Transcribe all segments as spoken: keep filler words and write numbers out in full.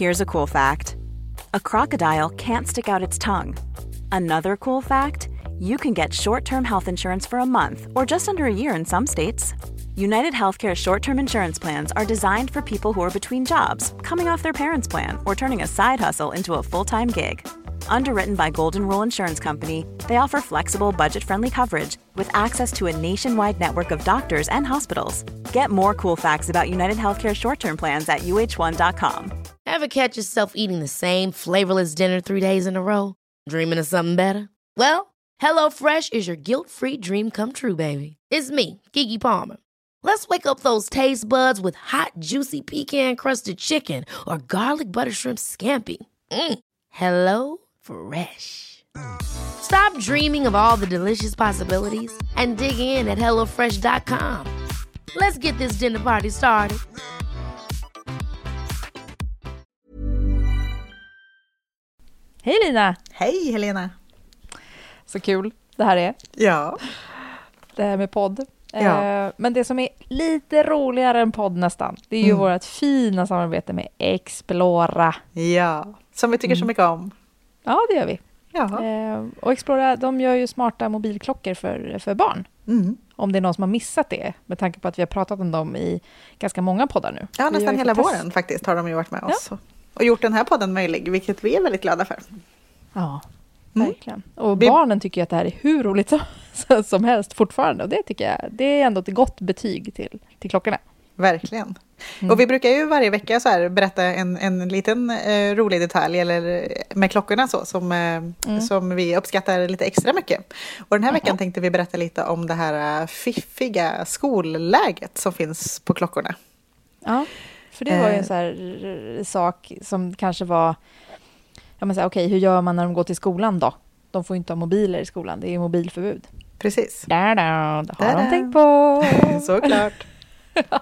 Here's a cool fact. A crocodile can't stick out its tongue. Another cool fact, you can get short-term health insurance for a month or just under a year in some states. United Healthcare short-term insurance plans are designed for people who are between jobs, coming off their parents' plan, or turning a side hustle into a full-time gig. Underwritten by Golden Rule Insurance Company, they offer flexible, budget-friendly coverage with access to a nationwide network of doctors and hospitals. Get more cool facts about United Healthcare short-term plans at U H one dot com. Ever catch yourself eating the same flavorless dinner three days in a row? Dreaming of something better? Well, HelloFresh is your guilt-free dream come true, baby. It's me, Keke Palmer. Let's wake up those taste buds with hot, juicy pecan-crusted chicken or garlic butter shrimp scampi. Mm. Hello Fresh. Stop dreaming of all the delicious possibilities and dig in at hello fresh dot com. Let's get this dinner party started. Hej Lina! Hej Helena! Så kul det här är. Ja. Det här med podd. Ja. Eh, men det som är lite roligare än podd nästan, det är ju mm. vårt fina samarbete med Explora. Ja, som vi tycker mm. så mycket om. Ja, det gör vi. Ja. Eh, och Explora, de gör ju smarta mobilklockor för, för barn. Mm. Om det är någon som har missat det, med tanke på att vi har pratat om dem i ganska många poddar nu. Ja, nästan hela våren faktiskt har de ju varit med oss. Ja. Och gjort den här podden möjlig, vilket vi är väldigt glada för. Ja, verkligen. Mm. Och barnen tycker att det här är hur roligt som, som helst fortfarande. Och det tycker jag, det är ändå ett gott betyg till, till klockorna. Verkligen. Mm. Och vi brukar ju varje vecka så här berätta en, en liten eh, rolig detalj eller med klockorna så, som, eh, mm. som vi uppskattar lite extra mycket. Och den här veckan mm. tänkte vi berätta lite om det här fiffiga skolläget som finns på klockorna. Ja, för det var ju en så här sak som kanske var... Ja, men så här, okej, hur gör man när de går till skolan då? De får ju inte ha mobiler i skolan, det är ju mobilförbud. Precis. Där, där, det har de tänkt på. Såklart. Ja.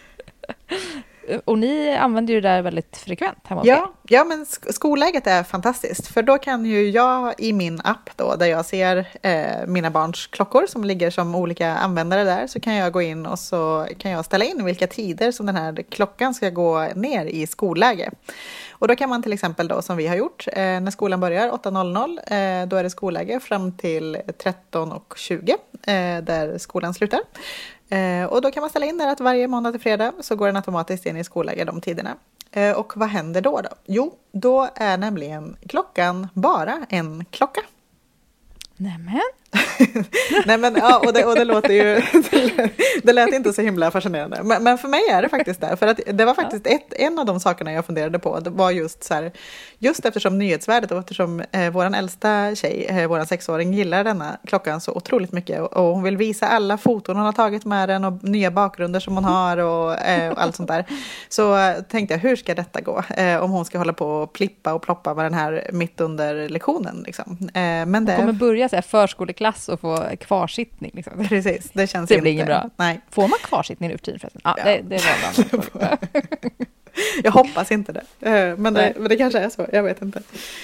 Och ni använder ju det där väldigt frekvent hemma hos ja, er. ja, men skolläget är fantastiskt. För då kan ju jag i min app då, där jag ser eh, mina barns klockor som ligger som olika användare där, så kan jag gå in och så kan jag ställa in vilka tider som den här klockan ska gå ner i skolläge. Och då kan man till exempel då, som vi har gjort, eh, när skolan börjar åtta noll noll, eh, då är det skolläge fram till tretton tjugo, eh, där skolan slutar. Eh, och då kan man ställa in där att varje måndag till fredag så går den automatiskt in i skolläge de tiderna. Eh, och vad händer då då? Jo, då är nämligen klockan bara en klocka. Nämen. Nej men ja, och det, och det låter ju det lät inte så himla fascinerande, men, men för mig är det faktiskt det, för att det var faktiskt ett, en av de sakerna jag funderade på, det var just så här, just eftersom nyhetsvärdet och eftersom eh, våran äldsta tjej, eh, våran sexåring gillar denna klockan så otroligt mycket och, och hon vill visa alla foton hon har tagit med den och nya bakgrunder som hon har och, eh, och allt sånt där, så eh, tänkte jag, hur ska detta gå eh, om hon ska hålla på och plippa och ploppa med den här mitt under lektionen liksom. eh, men det hon kommer börja så här förskoleklass och få kvarsittning. Liksom. Precis, det känns det inte. blir inget bra. Nej. Får man kvarsittning nu för tiden förresten? Ja, ja. Det, det var bra. Jag hoppas inte det. Men det, men det kanske är så, jag vet inte.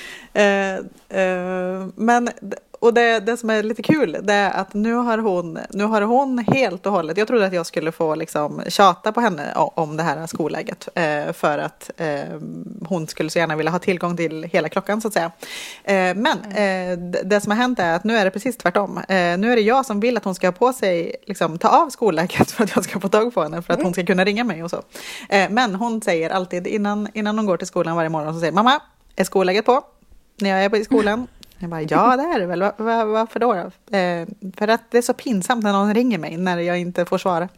Men... Och det, det som är lite kul, det är att nu har hon, nu har hon helt och hållet, jag trodde att jag skulle få liksom tjata på henne om det här skolläget, eh, för att eh, hon skulle så gärna vilja ha tillgång till hela klockan så att säga. Eh, men eh, det, det som har hänt är att nu är det precis tvärtom. Eh, nu är det jag som vill att hon ska ha på sig, liksom, ta av skolläget för att jag ska få tag på henne, för att hon ska kunna ringa mig och så. Eh, men hon säger alltid innan, innan hon går till skolan varje morgon, så säger mamma, är skolläget på? När jag är på i skolan? Jag bara, ja det är det väl. Var, var, varför då? då? Eh, för att det är så pinsamt när någon ringer mig när jag inte får svara.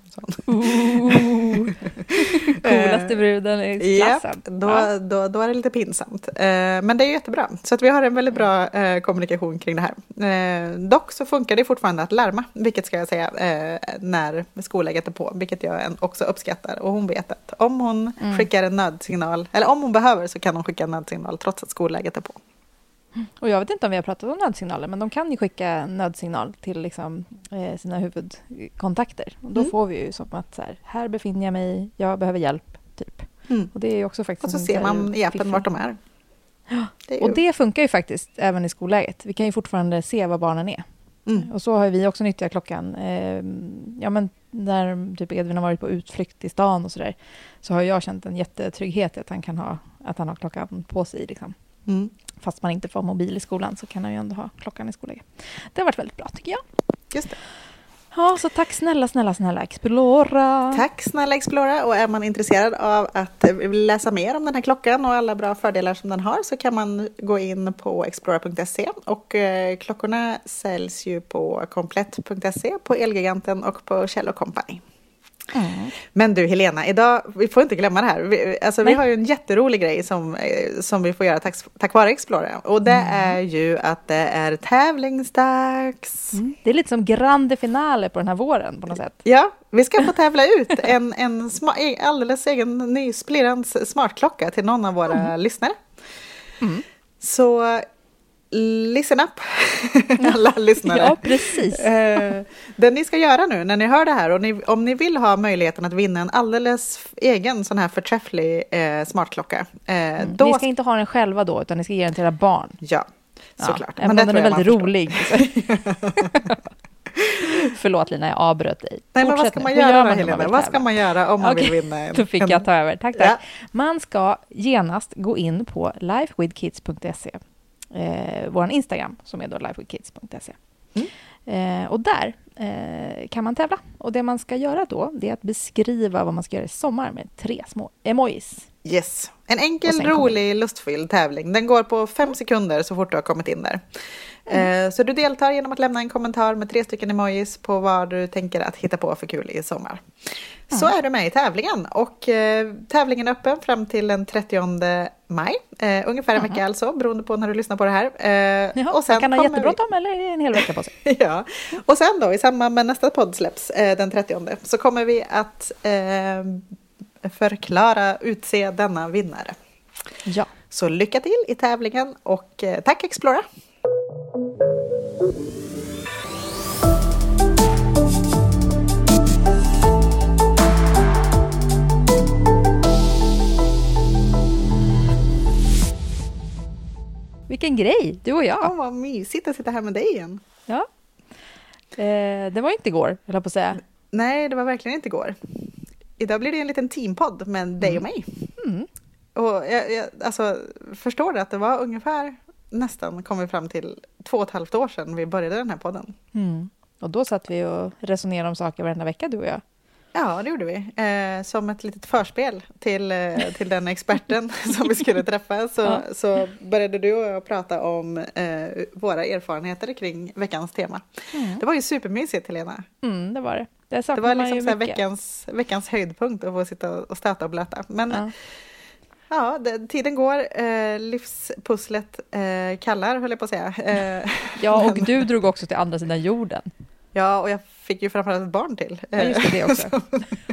Coolaste bruden i klassen. Ja, då, ja. Då, då är det lite pinsamt. Eh, men det är ju jättebra. Så att vi har en väldigt bra eh, kommunikation kring det här. Eh, dock så funkar det fortfarande att larma, vilket ska jag säga, eh, när skolläget är på. Vilket jag också uppskattar. Och hon vet att om hon mm. skickar en nödsignal, eller om hon behöver, så kan hon skicka en nödsignal trots att skolläget är på. Och jag vet inte om vi har pratat om nödsignaler, men de kan ju skicka nödsignal till liksom, eh, sina huvudkontakter. Och då mm. får vi ju som att så här, här befinner jag mig, jag behöver hjälp, typ. Mm. Och det är ju också faktiskt... Och så ser man i appen vart de är. Ja. Det är ju... Och det funkar ju faktiskt även i skolläget. Vi kan ju fortfarande se var barnen är. Mm. Och så har vi också nyttjat klockan. Eh, ja, men när typ Edvin har varit på utflykt i stan och sådär, så har jag känt en jättetrygghet att han kan ha, att han har klockan på sig. Liksom. Mm. Fast man inte får mobil i skolan så kan han ju ändå ha klockan i skolan. Det har varit väldigt bra tycker jag. Just det. Ja, så tack snälla, snälla, snälla Explora. Tack snälla Explora. Och är man intresserad av att läsa mer om den här klockan och alla bra fördelar som den har, så kan man gå in på explora punkt se. Och eh, klockorna säljs ju på komplett punkt se, på Elgiganten och på Kjell och Company. Mm. Men du Helena, idag, vi får inte glömma det här. Vi, alltså, vi har ju en jätterolig grej som, som vi får göra tack, tack vare Explora. Och det mm. är ju att det är tävlingsdags. Mm. Det är lite som grande finale på den här våren på något sätt. Ja, vi ska få tävla ut en, en sma, alldeles egen ny splirrans smartklocka till någon av våra mm. lyssnare. Mm. Så listen up, alla lyssnare. Ja, precis. Eh, det ni ska göra nu när ni hör det här, och ni, om ni vill ha möjligheten att vinna en alldeles egen sån här förträfflig eh, smartklocka. Eh, mm. då ni ska inte ha den själva då, utan ni ska ge den till era barn. Ja, såklart. Ja, men den är väldigt rolig. Förlåt Lina, jag avbröt dig. Nej, men vad ska man göra, man Helena? Vad ska man göra om man okay. vill vinna en? Då fick jag ta över. Tack, tack. Ja. Man ska genast gå in på life with kids punkt se. Eh, vår Instagram som är då life with kids punkt se. Mm. Eh, och där eh, kan man tävla. Och det man ska göra då, det är att beskriva vad man ska göra i sommar med tre små emojis. Yes. En enkel, rolig, lustfylld tävling. Den går på fem sekunder så fort du har kommit in där. Mm. Eh, så du deltar genom att lämna en kommentar med tre stycken emojis på vad du tänker att hitta på för kul i sommar. Mm. Så är du med i tävlingen. Och eh, tävlingen är öppen fram till den trettionde maj. Eh, ungefär en mm. vecka alltså, beroende på när du lyssnar på det här. Eh, Jaha, och sen kan ha jättebråttom vi... eller en hel vecka på sig. Ja, och sen då i samband med nästa podd släpps eh, den trettionde så kommer vi att eh, förklara, utse denna vinnare. Ja. Så lycka till i tävlingen och eh, tack Explora! Vilken grej, du och jag. Ja, vad mysigt att sitta här med dig igen. Ja. Eh, det var inte igår, jag höll på att säga. Nej, det var verkligen inte igår. Idag blir det en liten teampodd med dig mm. och mig. Mm. Och jag, jag alltså, förstår du att det var ungefär nästan kom vi fram till två och ett halvt år sedan vi började den här podden. Mm. Och då satt vi och resonerade om saker varenda vecka, du och jag. Ja, det gjorde vi. Eh, som ett litet förspel till, eh, till den experten som vi skulle träffa så, ja. så började du och jag prata om eh, våra erfarenheter kring veckans tema. Mm. Det var ju supermysigt, Helena. Mm, det var det. Det, det var liksom så här veckans, veckans höjdpunkt att få sitta och stöta och blöta. Men ja, ja det, tiden går. Eh, livspusslet eh, kallar, höll jag på att säga. Eh, ja, och men... du drog också till andra sidan jorden. Ja, och jag fick ju framförallt ett barn till. Ja, just det, det också.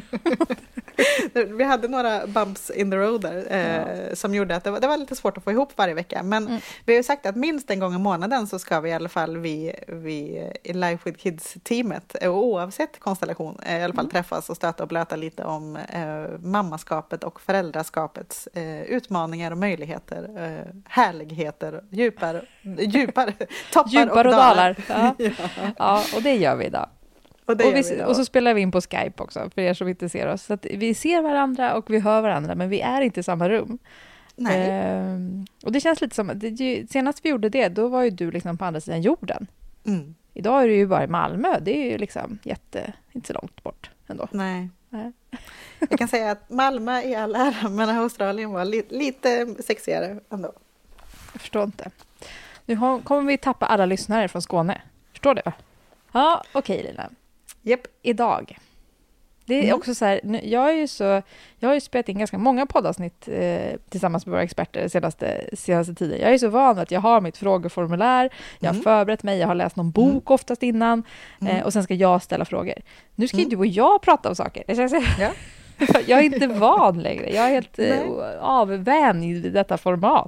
Vi hade några bumps in the road där eh, ja. som gjorde att det var, det var lite svårt att få ihop varje vecka. Men mm. vi har ju sagt att minst en gång i månaden så ska vi i alla fall vi, vi i Life with Kids-teamet, oavsett konstellation, i alla fall mm. träffas och stöta och blöta lite om eh, mammaskapet och föräldraskapets eh, utmaningar och möjligheter, eh, härligheter, djupar, djupar, toppar djupar och, och dalar. dalar. Ja. ja. ja, och det gör vi då. Och, och, vi, och så spelar vi in på Skype också, för er som inte ser oss. Så att vi ser varandra och vi hör varandra, men vi är inte i samma rum. Nej. Ehm, och det känns lite som, det, senast vi gjorde det, då var ju du liksom på andra sidan jorden. Mm. Idag är du ju bara i Malmö, det är ju liksom jätte, inte så långt bort ändå. Nej. Nej. Jag kan säga att Malmö är all ära, men Australien var li, lite sexigare ändå. Jag förstår inte. Nu har, kommer vi tappa alla lyssnare från Skåne. Förstår du? Ja, okej okay, Lina. Yep. Idag. Det är mm. också så här, jag är ju så jag har ju spelat in ganska många poddavsnitt eh, tillsammans med våra experter senaste senaste tiden. Jag är så van att jag har mitt frågeformulär, jag har mm. förberett mig, jag har läst någon bok mm. oftast innan eh, mm. och sen ska jag ställa frågor. Nu ska mm. du och jag prata om saker. Det känns, ja. Jag är inte van längre. Jag är helt eh, avvänjd i detta format.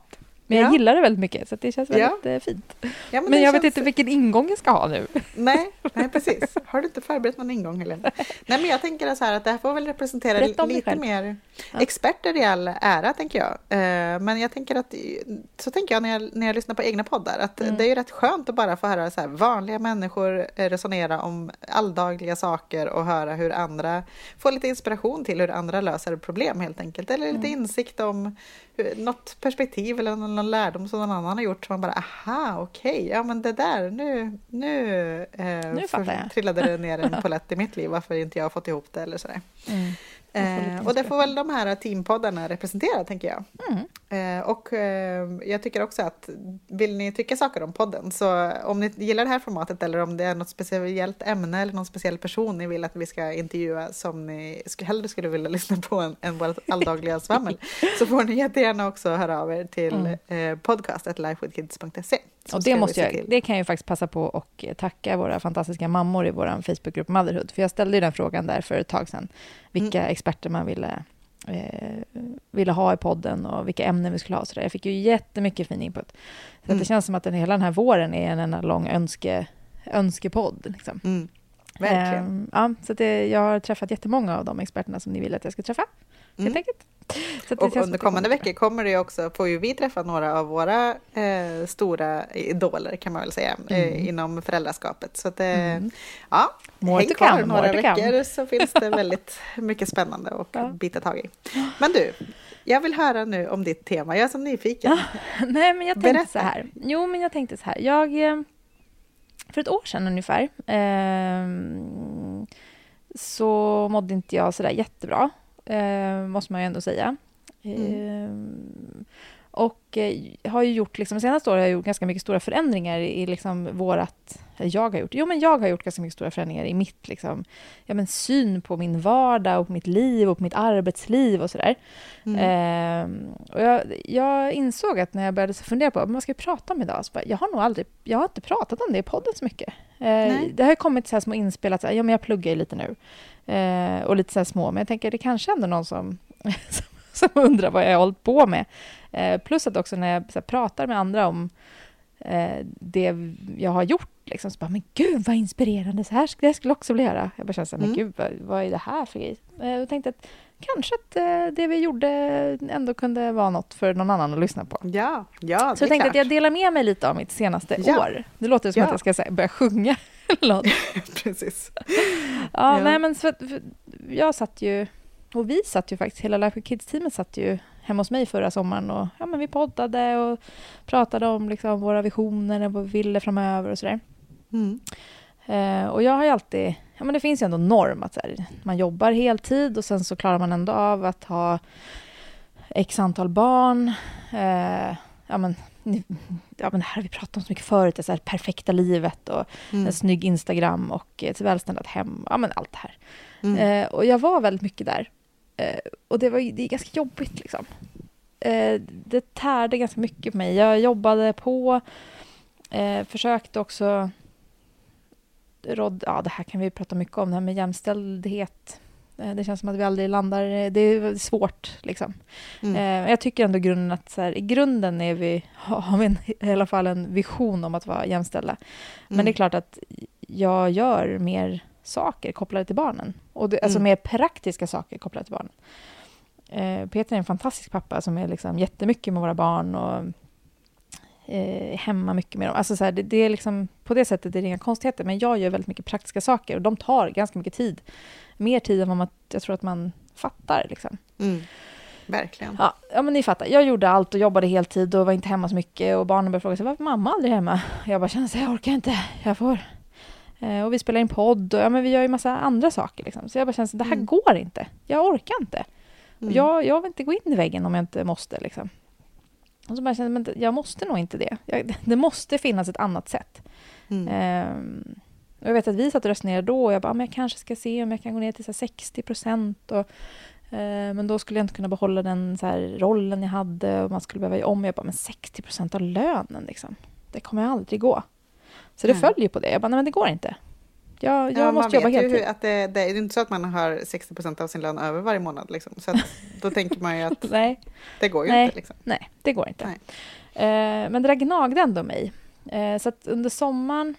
Men jag Ja. gillar det väldigt mycket, så att det känns väldigt Ja. eh, fint. Ja, Men, det jag känns- vet inte vilken ingång jag ska ha nu. Nej, nej, precis. Har du inte förberett någon ingång, Helena? Nej, men jag tänker så här att det här får väl representera Berätta om dig lite själv. mer Ja. experter i all ära, tänker jag. Eh, Men jag tänker att, så tänker jag när jag, när jag lyssnar på egna poddar, att Mm. det är ju rätt skönt att bara få höra så här vanliga människor eh, resonera om alldagliga saker och höra hur andra, få lite inspiration till hur andra löser problem helt enkelt. Eller lite Mm. insikt om hur, något perspektiv eller någon, någon lärdom som någon annan har gjort. Så man bara, aha, okej, ja men det där, nu, nu, eh, Nu fattar jag. trillade det ner en polett i mitt liv, varför inte jag har fått ihop det eller sådär. Mm. Jag får lite Eh, och det får väl de här teampoddarna representera, tänker jag. Mm. Eh, och eh, jag tycker också att vill ni tycka saker om podden, så om ni gillar det här formatet eller om det är något speciellt ämne eller någon speciell person ni vill att vi ska intervjua som ni sk- hellre skulle vilja lyssna på än, än vårt alldagliga svammel, så får ni jättegärna också höra av er till eh, podcast at lifewithkids punkt se. Och det, måste jag, det kan jag ju faktiskt passa på och tacka våra fantastiska mammor i vår Facebookgrupp Motherhood. För jag ställde ju den frågan där för ett tag sedan. Vilka mm. experter man ville, eh, ville ha i podden och vilka ämnen vi skulle ha. Så där. Jag fick ju jättemycket fin input. Så mm. att det känns som att den, hela den här våren är en, en lång önske, önskepodd. Liksom. Mm. Verkligen. Eh, ja, så att det, jag har träffat jättemånga av de experterna som ni vill att jag ska träffa. Mm. Helt enkelt. Så och under kommande veckor kommer det ju också, får ju vi träffa några av våra eh, stora idoler, kan man väl säga, mm. eh, inom föräldraskapet. Så att, eh, mm. ja, more häng kvar come, några veckor come. Så finns det väldigt mycket spännande att ja. bita tag i. Men du, jag vill höra nu om ditt tema. Jag är så nyfiken. Ja, nej, men jag tänkte Berätta. så här. Jo, men jag tänkte så här. Jag, för ett år sedan ungefär, eh, så mådde inte jag så där jättebra. Eh, måste man ju ändå säga. Mm. Eh, och eh, har ju gjort, liksom, de senaste åren har jag gjort ganska mycket stora förändringar i, i liksom vårat, jag har gjort, jo men jag har gjort ganska mycket stora förändringar i mitt liksom, ja, men syn på min vardag och på mitt liv och på mitt arbetsliv och sådär. Mm. Eh, och jag, jag insåg att när jag började fundera på vad man ska prata om idag, så bara, jag har nog aldrig, jag har inte pratat om det i podden så mycket. Eh, det har kommit så här små inspel att ja, men jag pluggar ju lite nu. Eh, och lite så här små, men jag tänker det kanske ändå någon som, som, som undrar vad jag har hållit på med. Eh, plus att också när jag så här, pratar med andra om eh, det jag har gjort, liksom, så bara, men gud vad inspirerande, så här skulle jag skulle också vilja göra. Jag bara känner så här, mm. men gud vad, vad är det här för grej? Eh, jag tänkte att kanske att eh, det vi gjorde ändå kunde vara något för någon annan att lyssna på. Ja, ja, så jag tänkte klart. att jag delar med mig lite av mitt senaste ja. år. Det låter som ja. att jag ska säga, börja sjunga. Precis. Ja, ja, nej men för, för, jag satt ju, och vi satt ju faktiskt, hela Life with Kids-teamet satt ju hemma hos mig förra sommaren och ja, men vi poddade och pratade om liksom våra visioner och vad vi ville framöver och sådär. Mm. Eh, och jag har ju alltid, ja men det finns ju ändå norm att så här, man jobbar heltid och sen så klarar man ändå av att ha x antal barn. Eh, ja men ja, men det här har vi pratat om så mycket förut, det så här perfekta livet och mm. en snygg Instagram och ett välställt hem, ja men allt det här. Mm. Eh, och jag var väldigt mycket där. Eh, och det var det är ganska jobbigt liksom. Eh, det tärde ganska mycket på mig. Jag jobbade på, eh, försökte också råd, ja det här kan vi prata mycket om, det här med jämställdhet. Eh, det känns som att vi aldrig landar, det är svårt liksom. Mm. Eh, jag tycker ändå grunden att så här, i grunden är vi, har vi en, i alla fall en vision om att vara jämställda. Men mm. det är klart att jag gör mer saker kopplade till barnen. Och det, mm. Alltså mer praktiska saker kopplade till barnen. Eh, Peter är en fantastisk pappa som är liksom jättemycket med våra barn och eh, hemma mycket med dem. Alltså så här, det, det är liksom, på det sättet är det inga konstigheter, men jag gör väldigt mycket praktiska saker och de tar ganska mycket tid. Mer tid än vad man, jag tror att man fattar. Liksom. Mm. Verkligen. Ja, ja, men ni fattar. Jag gjorde allt och jobbade heltid och var inte hemma så mycket och barnen började fråga sig, varför är mamma aldrig hemma? Jag bara kände att jag orkar inte, jag får... Och vi spelar in podd och ja, men vi gör ju massa andra saker. Liksom. Så jag bara känner att det här mm. går inte. Jag orkar inte. Mm. Jag, jag vill inte gå in i väggen om jag inte måste. Liksom. Och så bara känner jag att jag måste nog inte det. Jag, det måste finnas ett annat sätt. Mm. Um, och jag vet att vi satt och resonerade då och jag bara, men jag kanske ska se om jag kan gå ner till så här sextio procent. Och, uh, men då skulle jag inte kunna behålla den så här rollen jag hade och man skulle behöva göra om. Jag bara, men sextio procent av lönen liksom. Det kommer aldrig gå. Så det mm. följer på det. Jag bara, nej men det går inte. Jag, jag ja, måste jobba heltid. Hur, att det, det är inte så att man har sextio procent av sin lön över varje månad. Liksom. Så att, då tänker man ju att nej. det går ju nej. inte. Liksom. Nej, det går inte. Eh, men det där gnagde ändå mig. Eh, så att under sommaren...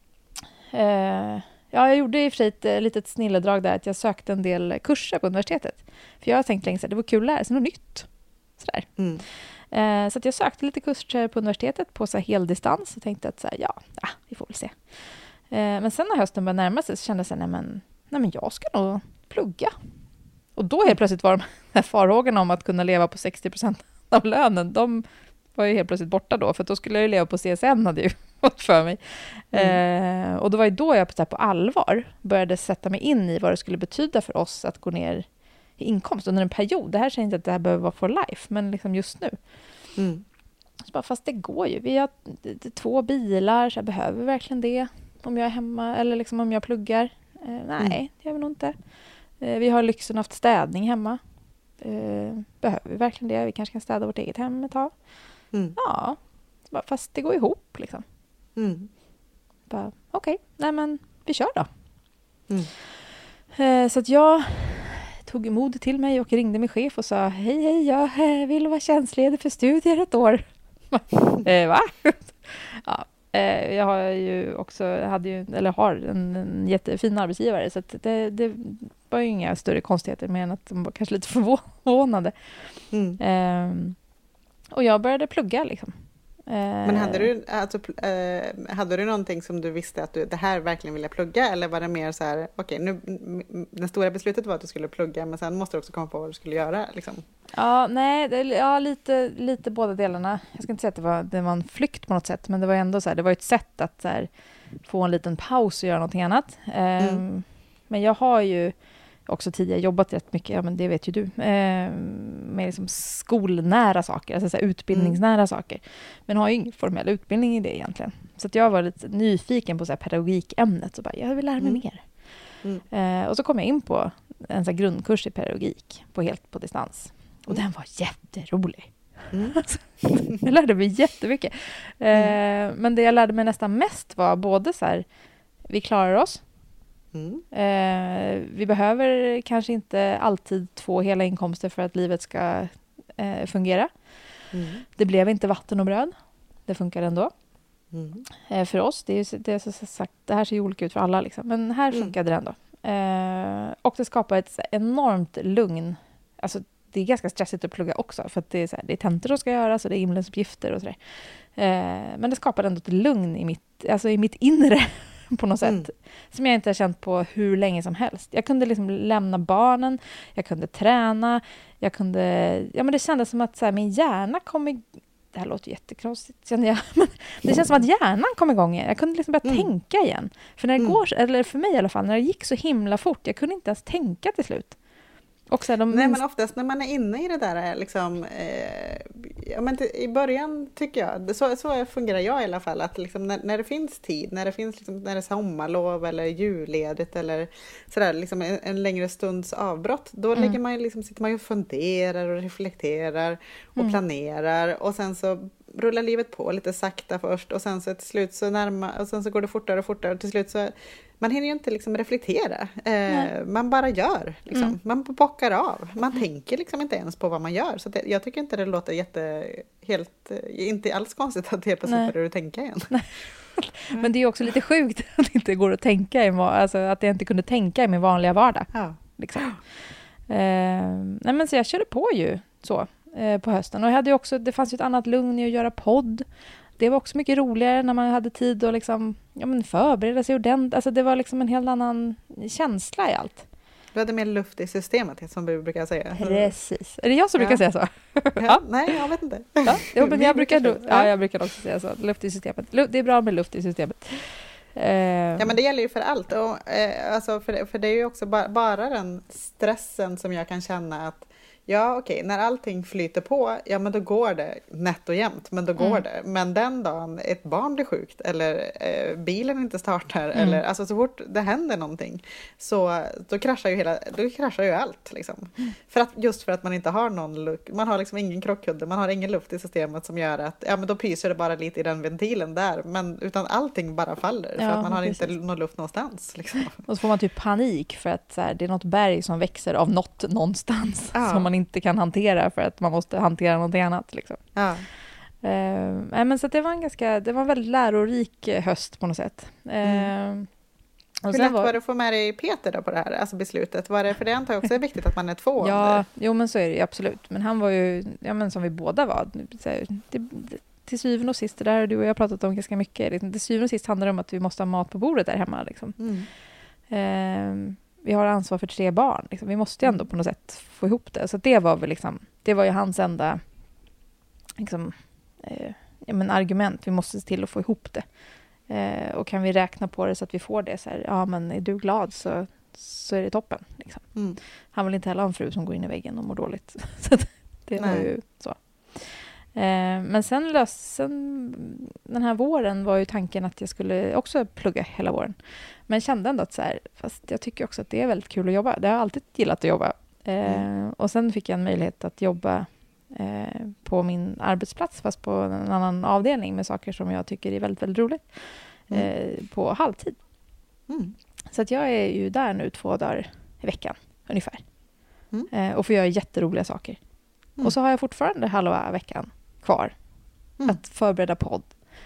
Eh, ja, jag gjorde i och för sig ett litet snilledrag där att jag sökte en del kurser på universitetet. För jag har tänkt länge så här, det var kul att lära sig något nytt. Sådär. Mm. Eh, så att jag sökte lite kurser på universitetet på så här heldistans och tänkte att så här, ja, ja, vi får väl se. Eh, men sen när hösten började närma sig så kände jag så här, nej men, nej men jag ska nog plugga. Och då helt plötsligt var de här farhågorna om att kunna leva på sextio procent av lönen, de var ju helt plötsligt borta då, för då skulle jag ju leva på C S N, hade ju fått för mig. Mm. Eh, och då var ju då jag på, på allvar började sätta mig in i vad det skulle betyda för oss att gå ner i inkomst under en period. Det här säger inte att det här behöver vara for life, men liksom just nu. Mm. Så bara, fast det går ju. Vi har två bilar, så jag behöver verkligen det om jag är hemma eller liksom om jag pluggar. Eh, nej, mm. det gör vi nog inte. Eh, vi har lyxen haft städning hemma. Eh, behöver vi verkligen det? Vi kanske kan städa vårt eget hem ett tag. Mm. Ja, bara, fast det går ihop liksom. Mm. Bara, okej, okay, nej men vi kör då. Mm. Eh, så att jag tog mod till mig och ringde min chef och sa hej, hej, jag vill vara tjänstledig för studier ett år. eh, va? ja, eh, jag har ju också, hade ju, eller har en, en jättefin arbetsgivare, så att det, det var ju inga större konstigheter, mer än att de var kanske lite förvånade. Mm. Eh, och jag började plugga liksom. Men hade du, alltså, äh, hade du någonting som du visste att du, det här verkligen ville plugga, eller var det mer så här, okej, okay, nu det stora beslutet var att du skulle plugga, men sen måste du också komma på vad du skulle göra liksom? Ja, nej, det, ja, lite, lite båda delarna. Jag ska inte säga att det var, det var en flykt på något sätt, men det var ändå så här, det var ett sätt att så här, få en liten paus och göra någonting annat. Mm. Um, men jag har ju också tidigare jobbat rätt mycket, ja men det vet ju du, eh, med liksom skolnära saker, alltså så här utbildningsnära mm. saker. Men har ju ingen formell utbildning i det egentligen. Så att jag var lite nyfiken på så här pedagogikämnet, så bara, jag vill lära mig mm. mer. Mm. Eh, och så kom jag in på en så här grundkurs i pedagogik, på helt på distans. Och mm. den var jätterolig. Mm. jag lärde mig jättemycket. Eh, mm. Men det jag lärde mig nästan mest var både så här, vi klarar oss. Mm. Eh, vi behöver kanske inte alltid två hela inkomster för att livet ska eh, fungera. Mm. Det blev inte vatten och bröd. Det funkar ändå. Mm. Eh, för oss, det, är, det, är så sagt, det här ser ju olika ut för alla. Liksom. Men här funkade mm. det ändå. Eh, och det skapar ett enormt lugn. Alltså, det är ganska stressigt att plugga också. För att det är, så här, det är tentor som ska göras och det är inlänsuppgifter och sådär. Eh, men det skapar ändå ett lugn i mitt, alltså i mitt inre. På något sätt. Mm. Som jag inte har känt på hur länge som helst. Jag kunde liksom lämna barnen. Jag kunde träna. Jag kunde... Ja, men det kändes som att så här, min hjärna kom igång. Det här låter jättekonstigt, känner jag. Men det känns som att hjärnan kom igång igen. Jag kunde liksom börja mm. tänka igen. För när det mm. går, eller för mig i alla fall, när det gick så himla fort. Jag kunde inte ens tänka till slut. Och så här, de Nej, minst... men oftast när man är inne i det där liksom, eh, ja, men t- i början tycker jag, så, så fungerar jag i alla fall, att liksom när, när det finns tid, när det finns liksom, när det är sommarlov eller julledigt eller sådär, liksom en, en längre stunds avbrott, då mm. lägger man ju liksom, sitter man ju och funderar och reflekterar och mm. planerar, och sen så rullar livet på lite sakta först, och sen så till slut så närma, och sen så går det fortare och fortare, och till slut så man hinner ju inte liksom reflektera. Eh, man bara gör. Liksom. Mm. Man bockar av. Man mm. tänker liksom inte ens på vad man gör. Så det, jag tycker inte det låter jätte, helt, inte alls konstigt att helt plötsligt börjar du tänka igen. Nej. Men det är också lite sjukt att det inte går att tänka i, alltså att jag inte kunde tänka i min vanliga vardag. Ja. Liksom. Eh, nej men så jag körde på ju så eh, på hösten. Och jag hade ju också, det fanns ju ett annat lugn i att göra podd. Det var också mycket roligare när man hade tid att liksom, ja, men förbereda sig ordentligt. Alltså det var liksom en helt annan känsla i allt. Du hade mer luft i systemet, som vi brukar säga. Precis. Är det jag som ja. brukar säga så? Ja. Ja. Nej, jag vet inte. Ja, jag, men jag, brukar, då, ja, jag brukar också säga så. Luft i systemet. Det är bra med luft i systemet. Ja, men det gäller ju för allt. Och, eh, alltså för, för det är ju också bara, bara den stressen som jag kan känna att Ja, okej, när allting flyter på, ja men då går det nätt och jämnt, men då går Mm. det. Men den dagen ett barn blir sjukt eller eh, bilen inte startar Mm. eller alltså så fort det händer någonting så då kraschar ju hela, då kraschar ju allt liksom. Mm. För att, just för att man inte har någon luft, man har liksom ingen krockkudde, man har ingen luft i systemet som gör att, ja men då pyser det bara lite i den ventilen där, men utan allting bara faller för Ja, att man har precis. inte någon luft någonstans liksom. Och så får man typ panik för att så här, det är något berg som växer av något någonstans Ja. som man inte kan hantera för att man måste hantera någonting annat. Liksom. Ja. Eh, nej, men så att det var en ganska, det var en väldigt lärorik eh, höst på något sätt. Eh, och Hur sen lätt var det att få med dig Peter då på det här, alltså beslutet? Var det, för det antar jag också är viktigt att man är två. Ja, jo men så är det ju absolut. Men han var ju, ja men som vi båda var, så här, det, det, till syvende och sist, det där har du och jag pratat om ganska mycket, liksom, till syvende och sist handlar det om att vi måste ha mat på bordet där hemma. Liksom. Mm. Eh, vi har ansvar för tre barn, liksom. Vi måste ju ändå på något sätt få ihop det. Så det var väl liksom, det var ju hans enda liksom, eh, ja, men argument, vi måste se till att få ihop det. Eh, och kan vi räkna på det så att vi får det så här, ja men är du glad så, så är det toppen. Liksom. Mm. Han vill inte heller ha en fru som går in i väggen och mår dåligt. Så att det var Nej. ju så. Eh, men sen, lös, sen den här våren var ju tanken att jag skulle också plugga hela våren. Men kände ändå att så här, fast jag tycker också att det är väldigt kul att jobba. Det har jag alltid gillat att jobba. Eh, Mm. Och sen fick jag en möjlighet att jobba eh, på min arbetsplats fast på en annan avdelning med saker som jag tycker är väldigt, väldigt roligt. Mm. Eh, på halvtid. Mm. Så att jag är ju där nu två dagar i veckan ungefär. Mm. Eh, och får göra jätteroliga saker. Mm. Och så har jag fortfarande halva veckan kvar Mm. att förbereda podd.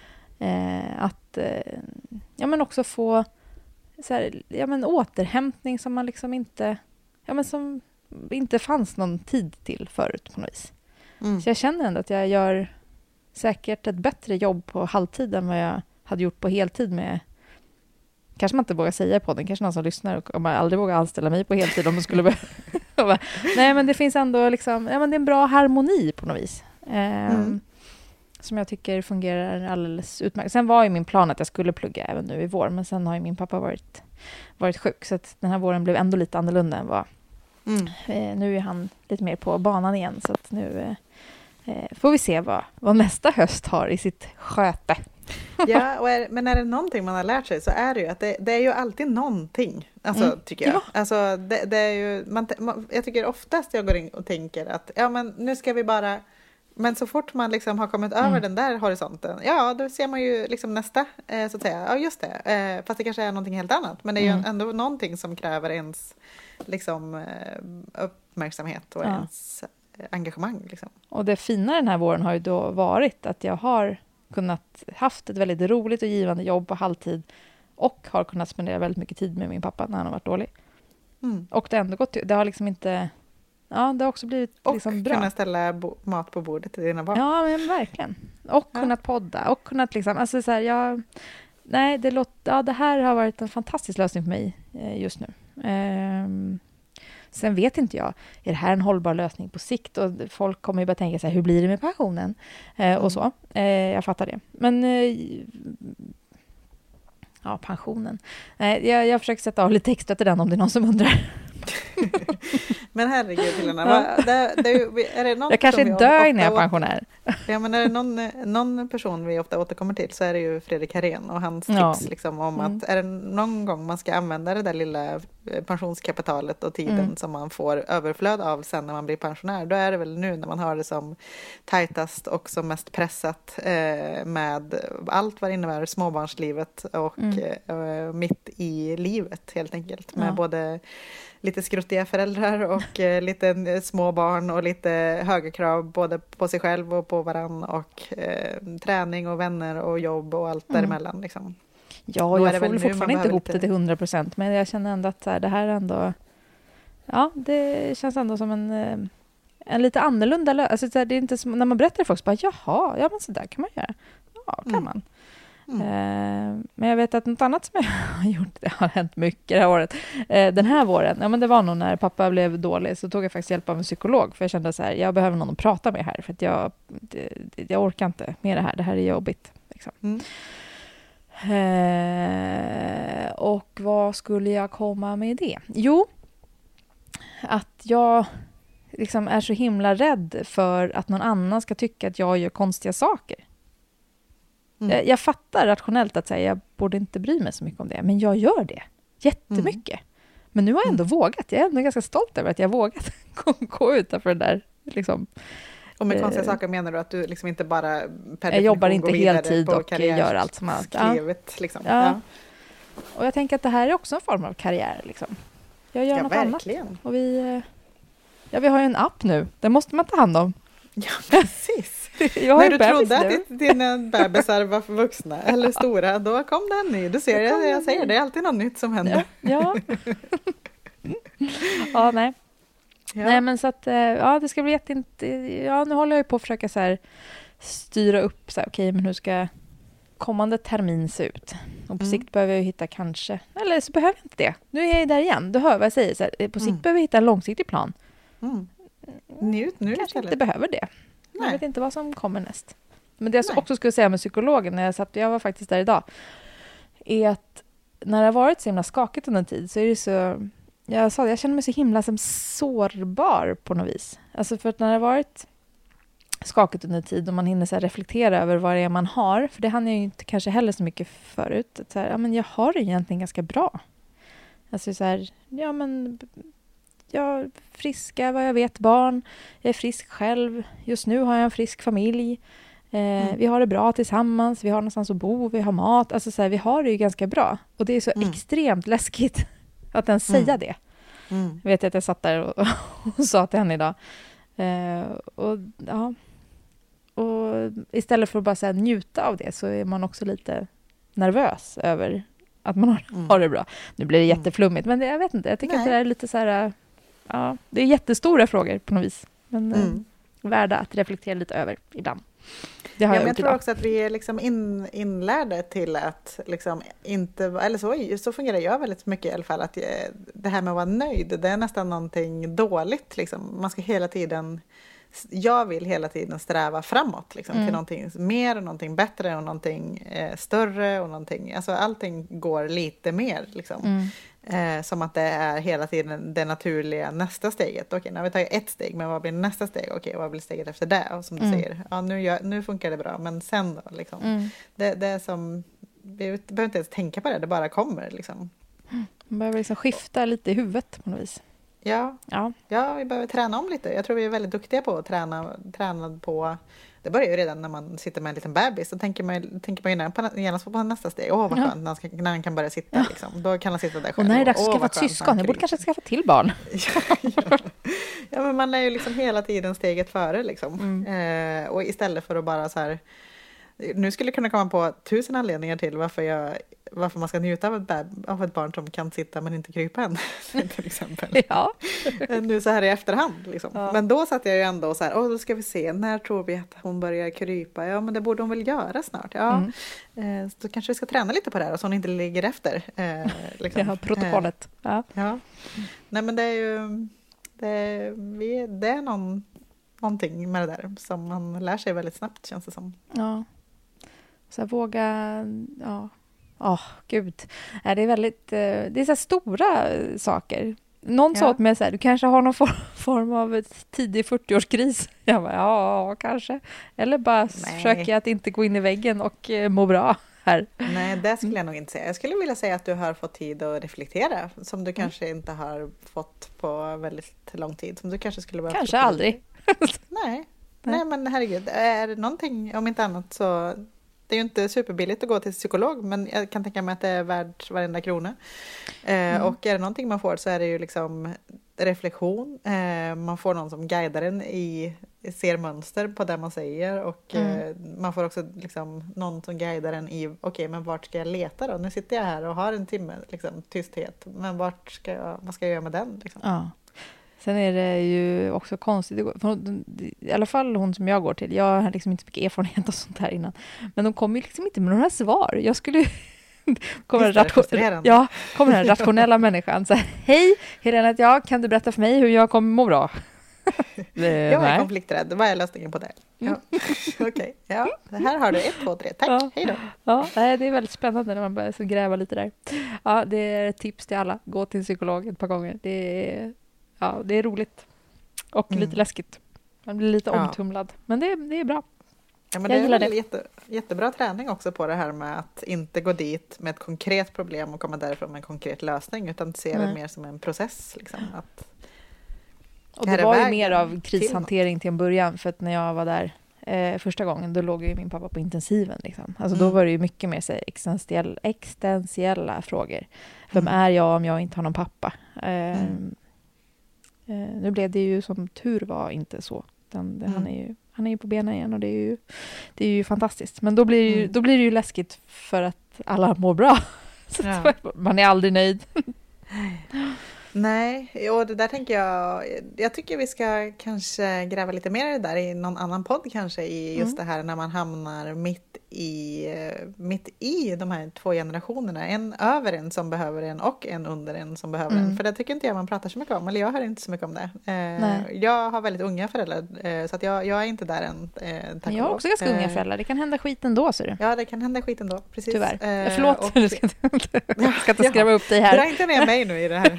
Eh, att eh, ja, men också få så här, ja, men återhämtning som man liksom inte, ja, men som inte fanns någon tid till förut på något vis. Mm. Så jag känner ändå att jag gör säkert ett bättre jobb på halvtid än vad jag hade gjort på heltid med. Kanske man inte vågar säga i podden, kanske någon som lyssnar och om man aldrig vågar anställa mig på heltid om man skulle behöva. Nej, men det finns ändå liksom, ja, men det är en bra harmoni på något vis. Eh, Mm. Som jag tycker fungerar alldeles utmärkt. Sen var ju min plan att jag skulle plugga även nu i vår, men sen har ju min pappa varit, varit sjuk, så att den här våren blev ändå lite annorlunda än vad. Mm. Eh, nu är han lite mer på banan igen, så att nu eh, får vi se vad, vad nästa höst har i sitt sköte. Ja, och är, men är det någonting man har lärt sig så är det ju att det, det är ju alltid någonting, alltså, Mm. tycker jag. Ja. Alltså, det, det är ju, man, man, jag tycker oftast jag går in och tänker att ja, men nu ska vi bara. Men så fort man liksom har kommit över Mm. den där horisonten, ja då ser man ju liksom nästa, eh, så att säga. Ja, just det. Eh, fast det kanske är någonting helt annat. Men det är ju Mm. ändå någonting som kräver ens liksom, eh, uppmärksamhet och Ja. ens eh, engagemang. Liksom. Och det fina den här våren har ju då varit att jag har kunnat haft ett väldigt roligt och givande jobb på halvtid och har kunnat spendera väldigt mycket tid med min pappa när han har varit dålig. Mm. Och det har ändå gått, det har liksom inte, ja, det har också blivit Och liksom bra. kunna ställa bo- mat på bordet till dina barn. Ja, men verkligen. Och Ja. kunnat podda och kunnat liksom, alltså så här, jag, nej, det låter, ja, det här har varit en fantastisk lösning för mig eh, just nu. Ehm, sen vet inte jag, är det här en hållbar lösning på sikt? Och folk kommer ju bara tänka så här, hur blir det med pensionen? Eh, och så. Eh, jag fattar det. Men eh, ja, pensionen. Nej, jag, jag försöker sätta av lite extra till den om det är någon som undrar. Men herregud, Helena, Ja. vad- det, det, är det någon Jag kanske person vi dör ofta innan jag är åter- pensionär. Ja, men är det någon, någon person vi ofta återkommer till så är det ju Fredrik Herén och hans Ja. tips liksom, om Mm. att är det någon gång man ska använda det där lilla eh, pensionskapitalet och tiden Mm. som man får överflöd av sen när man blir pensionär, då är det väl nu när man har det som tajtast och som mest pressat eh, med allt vad det innebär småbarnslivet och Mm. eh, mitt i livet helt enkelt med Ja. både lite skruttiga föräldrar och eh, lite eh, små barn och lite höga krav både på sig själv och på varann och eh, träning och vänner och jobb och allt Mm. däremellan liksom. Ja, Då är jag det får väl väl nu man fortfarande inte behöver ihop lite- det till hundra procent, men jag känner ändå att så här, det här är ändå, ja, det känns ändå som en, eh, en lite annorlunda lösning. Alltså, så här, det är inte som, när man berättar för folk så bara, jaha, ja men så där kan man göra. Ja, kan Mm. man. Mm. Eh, men jag vet att något annat som jag har gjort, det har hänt mycket det här året. Eh, den här våren, ja men det var nog när pappa blev dålig, så tog jag faktiskt hjälp av en psykolog, för jag kände så här, jag behöver någon att prata med här, för att jag, det, jag orkar inte med det här, det här är jobbigt. Liksom. Mm. Eh, och vad skulle jag komma med det? Jo, att jag liksom är så himla rädd för att någon annan ska tycka att jag gör konstiga saker. Mm. Jag, jag fattar rationellt att säga jag borde inte bry mig så mycket om det, men jag gör det jättemycket. Mm. Men nu har jag ändå mm. vågat. Jag är ändå ganska stolt över att jag har vågat gå utanför det där. Liksom. Och med konstiga eh, saker menar du att du liksom inte bara per jag jobbar inte heltid och gör allt som allt. Skrivet, ja. Liksom. Ja. Ja. Och jag tänker att det här är också en form av karriär. Liksom. Jag gör ja, något verkligen. annat. Och vi, ja, vi har ju en app nu. Den måste man ta hand om. Ja, precis. jag har När du trodde nu. att dina bebisar var för vuxna eller stora, då kom det en ny. Du ser, jag, jag säger det är alltid något nytt som händer. Ja, ja. ja nej. Ja. Nej, men så att, ja, det ska bli jätteint... Ja, nu håller jag ju på att försöka så här styra upp, så här, okej, men hur ska kommande termin se ut? Och på mm. sikt behöver jag hitta kanske... Eller så behöver jag inte det. Nu är jag där igen. Du hör vad jag säger. Så här, på sikt mm. behöver jag hitta en långsiktig plan. Mm. Njut nu kanske istället. inte behöver det. Nej. Jag vet inte vad som kommer näst. Men det jag också skulle säga med psykologen, när jag satt, jag var faktiskt där idag, är att när det har varit så himla skakigt under en tid så är det så... Jag sa det, jag känner mig så himla som sårbar på något vis. Alltså för att när det har varit skakigt under tid och man hinner så här reflektera över vad det är man har, för det hann jag ju inte kanske heller så mycket förut. Att så här, ja, men jag har det egentligen ganska bra. Alltså så här, ja men jag är friska, vad jag vet, barn. Jag är frisk själv. Just nu har jag en frisk familj. Eh, mm. Vi har det bra tillsammans. Vi har någonstans att bo. Vi har mat. Alltså så här, vi har det ju ganska bra. Och det är så mm. extremt läskigt att ens säga mm. det. Mm. Jag vet att jag satt där och, och sa till henne idag. Eh, och, ja. och istället för att bara så här, njuta av det så är man också lite nervös över att man har, mm. har det bra. Nu blir det jätteflummigt, men det, jag vet inte. Jag tycker Nej. att det är lite så här... Ja, det är jättestora frågor på något vis. Men mm. eh, värda att reflektera lite över ibland. Det har ja, jag men jag gjort tror idag. också att vi är liksom in, inlärda till att liksom inte, eller så, så fungerar jag väldigt mycket i alla fall, att det här med att vara nöjd, det är nästan någonting dåligt. Liksom. Man ska hela tiden, jag vill hela tiden sträva framåt liksom, mm. till någonting mer och någonting bättre och någonting eh, större och någonting, alltså allting går lite mer liksom. Mm. Eh, som att det är hela tiden det naturliga nästa steget. Okej, nu har vi tagit ett steg, men vad blir nästa steg? Okej, vad blir steget efter det? Och som du mm. säger, ja, nu, gör, nu funkar det bra, men sen då? Liksom. Mm. Det, det är som, vi behöver inte ens tänka på det, det bara kommer. Liksom. Man behöver liksom skifta lite i huvudet på något vis. Ja. Ja. ja, vi behöver träna om lite. Jag tror vi är väldigt duktiga på att träna, träna på... Det börjar ju redan när man sitter med en liten bebis. Då tänker man, tänker man ju på, genast på nästa steg. Åh, vad skönt, ja. när, han ska, när han kan börja sitta. Ja. Liksom. Då kan han sitta där själv. Och när är det dags att skaffa ett syskon? Jag borde kanske skaffa till barn. ja, ja. ja, men man är ju liksom hela tiden steget före. Liksom. Mm. Eh, och istället för att bara så här... Nu skulle jag kunna komma på tusen anledningar till varför, jag, varför man ska njuta av ett, bab, av ett barn som kan sitta men inte krypa än. Till exempel. Ja. Nu så här i efterhand. Liksom. Ja. Men då satt jag ju ändå så här, åh, då ska vi se, när tror vi att hon börjar krypa? Ja, men det borde hon väl göra snart. Ja, mm. eh, så kanske vi ska träna lite på det här så hon inte ligger efter. Eh, liksom. Ja, protokollet. Eh, ja. ja. Nej, men det är ju det är, vi, det är någon, någonting med det där som man lär sig väldigt snabbt, känns det som. Ja. Så våga, ja, åh oh, gud. Det är väldigt, det är så stora saker. Någon ja. sa åt mig så här, du kanske har någon form av ett tidig fyrtioårskris. Jag bara, ja, kanske. Eller bara Nej. försöker att inte gå in i väggen och må bra här. Nej, det skulle jag nog inte säga. Jag skulle vilja säga att du har fått tid att reflektera som du kanske mm. inte har fått på väldigt lång tid. Som du kanske skulle behöva. Kanske aldrig. Nej. Nej, men herregud. Är det någonting, om inte annat så... Det är ju inte superbilligt att gå till psykolog, men jag kan tänka mig att det är värt varenda krona. Eh, mm. Och är det någonting man får så är det ju liksom reflektion. Eh, man får någon som guidar en i, ser mönster på det man säger. Och mm. eh, man får också liksom någon som guidar en i, okej, okay, men vart ska jag leta då? Nu sitter jag här och har en timme liksom, tysthet. Men vart ska jag, vad ska jag göra med den? Liksom? Ja. Sen är det ju också konstigt, i alla fall hon som jag går till, jag har liksom inte mycket erfarenhet av sånt här innan, men de kommer ju liksom inte med några svar. Jag skulle kommer den, ration- ja, kommer den rationella människan så här, hej, Helena heter jag, kan du berätta för mig hur jag kommer må bra? det, jag är nej. konflikträdd, vad är lösningen på det? Ja. Okej, okay. ja, här har du ett, två, tre, tack, ja. hej då. Ja, det är väldigt spännande när man börjar så gräva lite där. Ja, det är ett tips till alla, gå till psykolog ett par gånger. Det är Ja, det är roligt. Och Mm. lite läskigt. Man blir lite Ja. omtumlad. Men det, det är bra. Ja, men Jag det är gillar väl det. Jätte, jättebra träning också på det här med att inte gå dit med ett konkret problem och komma därifrån med en konkret lösning, utan se det Nej. mer som en process. Liksom. Att, Och här det är var ju vägen mer av till krishantering till en början. För att när jag var där eh, första gången, då låg ju min pappa på intensiven. Liksom. Alltså Mm. då var det ju mycket mer så här, existentiell, existentiella frågor. Vem Mm. är jag om jag inte har någon pappa? Eh, Mm. eh, nu blev det ju som tur var inte så. Den, det, Mm. han, är ju, han är ju på benen igen och det är ju, det är ju fantastiskt. Men då blir, det ju, Mm. då blir det ju läskigt för att alla mår bra. Så Ja. man är aldrig nöjd. Nej, och det där tänker jag, jag tycker vi ska kanske gräva lite mer i det där i någon annan podd kanske, i just Mm. det här när man hamnar mitt i, mitt i de här två generationerna, en över en som behöver en och en under en som behöver Mm. en, för det tycker inte jag man pratar så mycket om, eller jag hör inte så mycket om det. Eh, Nej. jag har väldigt unga föräldrar, eh, så att jag, jag är inte där än. Eh, tack Men och jag har lov. också ganska unga Eh, föräldrar. Det kan hända skit ändå, ser du. Ja, det kan hända skit ändå, precis. Tyvärr. Eh, Förlåt, och- jag ska inte, jag ska inte Ja. skrämma upp dig Dra här. inte ner mig nu i det här.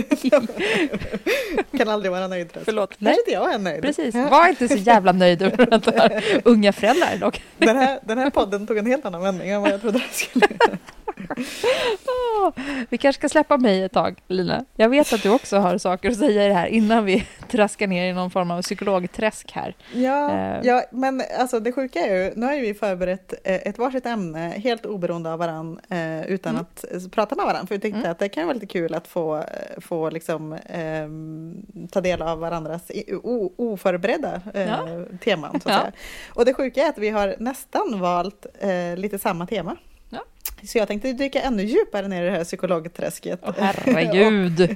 Kan aldrig vara nöjd. Förlåt. Kanske Nej. inte jag är nöjd. Precis, Ja. var inte så jävla nöjd över att ha unga föräldrar dock. Den, här, den här podden tog en helt annan vändning än vad jag trodde den skulle. Åh, vi kanske ska släppa mig ett tag, Lina. Jag vet att du också har saker att säga i det här innan vi traskar ner i någon form av psykologträsk här. Ja, Eh. ja, men alltså det sjuka är ju, nu har ju vi förberett eh, ett varsitt ämne helt oberoende av varann eh, utan Mm. att eh, prata med varann. För vi tyckte Mm. att det kan vara lite kul att få, eh, få liksom, eh, ta del av varandras i- o, oförberedda eh, Ja. teman. Så att Ja. säga. Och det sjuka är att vi har nästan valt eh, lite samma tema. Ja. Så jag tänkte dyka ännu djupare ner i det här psykologträsket. Åh, herregud.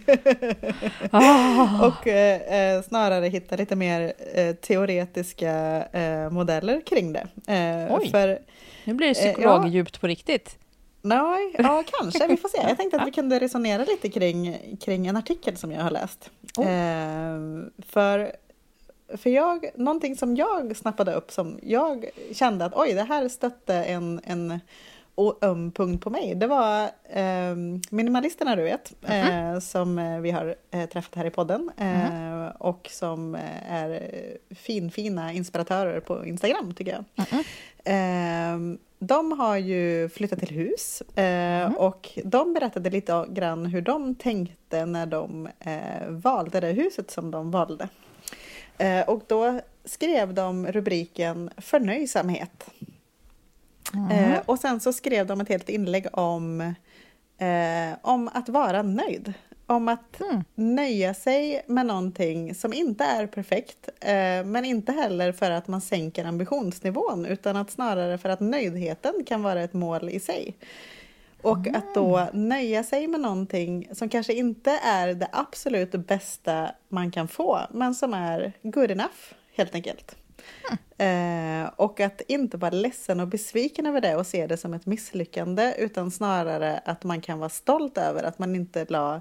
ah. Och eh, eh, snarare hitta lite mer eh, teoretiska eh, modeller kring det. Eh, Oj. för, Nu blir det Eh, ja. psykologdjupt på riktigt. nej, ja, kanske, vi får se. Jag tänkte att vi kunde resonera lite kring, kring en artikel som jag har läst. Oh. Eh, för, för jag, någonting som jag snappade upp, som jag kände att oj, det här stötte en, en och öm punkt på mig. Det var eh, minimalisterna, du vet, Mm-hmm. eh, som eh, vi har eh, träffat här i podden eh, Mm-hmm. och som eh, är finfina inspiratörer på Instagram, tycker jag. Mm-hmm. Eh, de har ju flyttat till hus eh, Mm. och de berättade lite grann hur de tänkte när de eh, valde det huset som de valde. Eh, och då skrev de rubriken förnöjsamhet. Mm. Eh, och sen så skrev de ett helt inlägg om, eh, om att vara nöjd. Om att Mm. nöja sig med någonting som inte är perfekt. Eh, men inte heller för att man sänker ambitionsnivån. Utan att snarare för att nöjdheten kan vara ett mål i sig. Och att då nöja sig med någonting som kanske inte är det absolut bästa man kan få. Men som är good enough, helt enkelt. Eh, och att inte vara ledsen och besviken över det och se det som ett misslyckande, utan snarare att man kan vara stolt över att man inte la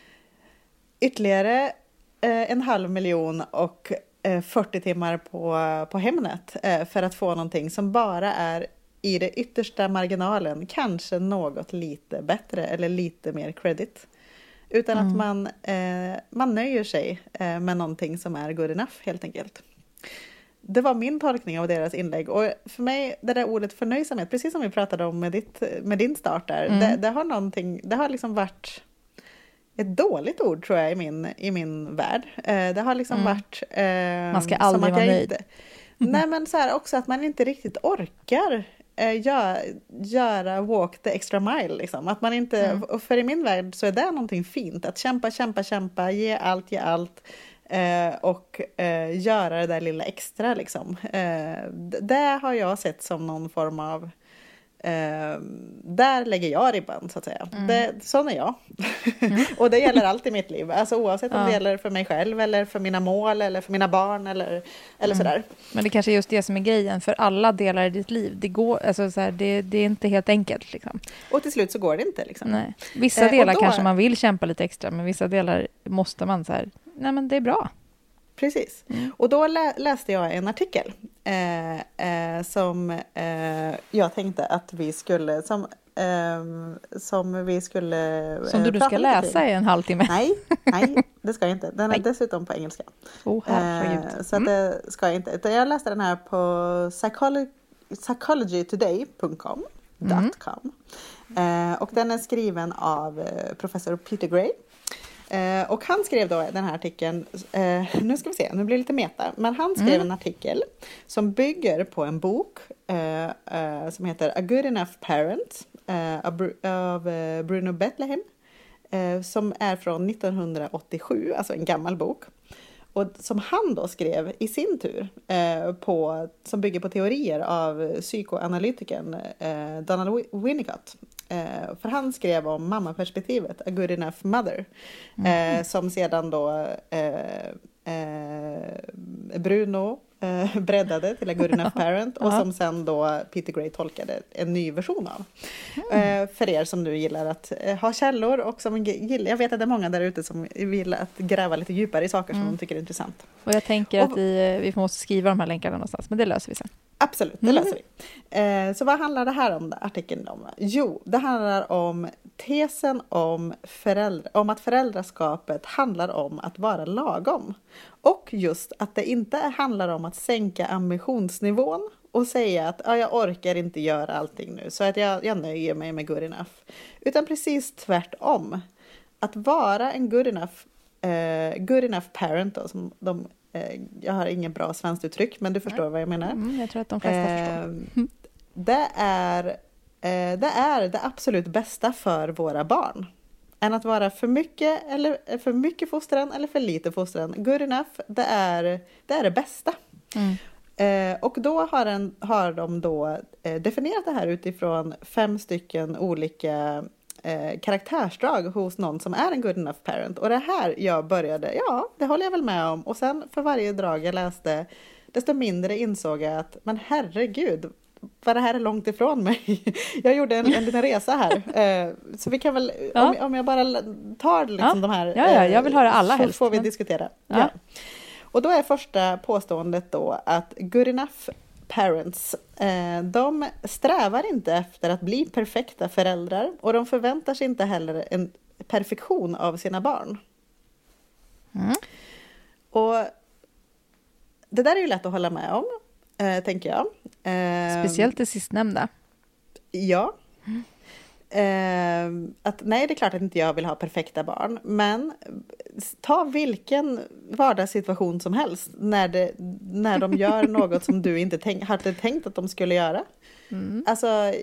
ytterligare eh, en halv miljon och eh, fyrtio timmar på, på Hemnet eh, för att få någonting som bara är i det yttersta marginalen, kanske något lite bättre eller lite mer credit. Utan Mm. att man, eh, man nöjer sig eh, med någonting som är good enough, helt enkelt. Det var min tolkning av deras inlägg. Och för mig, det där ordet förnöjsamhet, precis som vi pratade om med, ditt, med din start där, Mm. det, det har någonting, det har liksom varit ett dåligt ord, tror jag, i min, i min värld. Eh, det har liksom Mm. varit... Eh, Man ska som aldrig att vara jag nöjd. Inte, nej, men så här också att man inte riktigt orkar eh, gör, göra walk the extra mile. Liksom. Att man inte, Mm. och för i min värld så är det någonting fint. Att kämpa, kämpa, kämpa, ge allt, ge allt. Eh, och eh, göra det där lilla extra. Liksom. Eh, d- det har jag sett som någon form av... Eh, där lägger jag ribban, så att säga. Mm. Det, sån är jag. Mm. Och det gäller allt i mitt liv. Alltså, oavsett om Ja. det gäller för mig själv eller för mina mål eller för mina barn eller, eller Mm. sådär. Men det kanske är just det som är grejen för alla delar i ditt liv. Det, går, alltså så här, det, det är inte helt enkelt. Liksom. Och till slut så går det inte. Liksom. Nej. Vissa Eh, och delar då- kanske man vill kämpa lite extra, men vissa delar måste man så här, nej men det är bra. Precis. Mm. Och då lä- läste jag en artikel eh, eh, som eh, jag tänkte att vi skulle som, eh, som vi skulle eh, Som du, du ska läsa kring. I en halvtimme. Nej, nej, det ska jag inte. Den är dessutom på engelska. Oh, herregud. Eh, så mm. det ska jag inte. Utan jag läste den här på psycholo- psychology today dot com. Mm. Eh, och den är skriven av eh, professor Peter Gray. Eh, och han skrev då den här artikeln, eh, nu ska vi se, nu blir det lite meta, men han skrev mm. en artikel som bygger på en bok eh, eh, som heter A Good Enough Parent eh, av, av eh, Bruno Bethlehem, eh, som är från nittonhundraåttiosju, alltså en gammal bok. Och som han då skrev i sin tur, eh, på, som bygger på teorier av psykoanalytikern eh, Donald Winnicott. Eh, för han skrev om mammaperspektivet, A Good Enough Mother, mm. eh, som sedan då eh, eh, Bruno eh, breddade till A Good Enough Parent och som sen då Peter Gray tolkade en ny version av. Mm. Eh, för er som nu gillar att eh, ha källor och som gillar, jag vet att det är många där ute som vill att gräva lite djupare i saker mm. som de tycker är intressant. Och jag tänker och, att vi, vi måste skriva de här länkarna någonstans, men det löser vi sen. Absolut, det löser vi. Eh, så vad handlar det här om, artikeln om? Jo, det handlar om tesen om, föräldra, om att föräldraskapet handlar om att vara lagom. Och just att det inte handlar om att sänka ambitionsnivån och säga att ah, jag orkar inte göra allting nu så att jag, jag nöjer mig med good enough. Utan precis tvärtom. Att vara en good enough, eh, good enough parent då, som de jag har ingen bra svenskt uttryck, men du förstår Nej. vad jag menar. Mm, jag tror att de flesta eh, förstår. Det är, eh, det är det absolut bästa för våra barn. Än att vara för mycket, eller för mycket fostran eller för lite fostran. Good enough, det är det, är det bästa. Mm. Eh, och då har, en, har de då eh, definierat det här utifrån fem stycken olika Eh, karaktärsdrag hos någon som är en good enough parent. Och det här jag började, ja, det håller jag väl med om. Och sen för varje drag jag läste, desto mindre insåg jag att, men herregud, vad det här är långt ifrån mig. Jag gjorde en, en liten resa här. Eh, så vi kan väl, ja. om, om jag bara tar liksom ja. de här. Ja, ja, jag vill höra alla eh, helst. Får vi men... diskutera. Ja. Ja. Och då är första påståendet då att good enough parents, eh, de strävar inte efter att bli perfekta föräldrar och de förväntar sig inte heller en perfektion av sina barn. Mm. Och det där är ju lätt att hålla med om, eh, tänker jag. Eh, Speciellt det sistnämnda. Ja. Mm. Eh, att, nej, det är klart att inte jag vill ha perfekta barn, men ta vilken vardagssituation som helst när, det, när de gör något som du inte tänk, hade tänkt att de skulle göra. Mm. Alltså,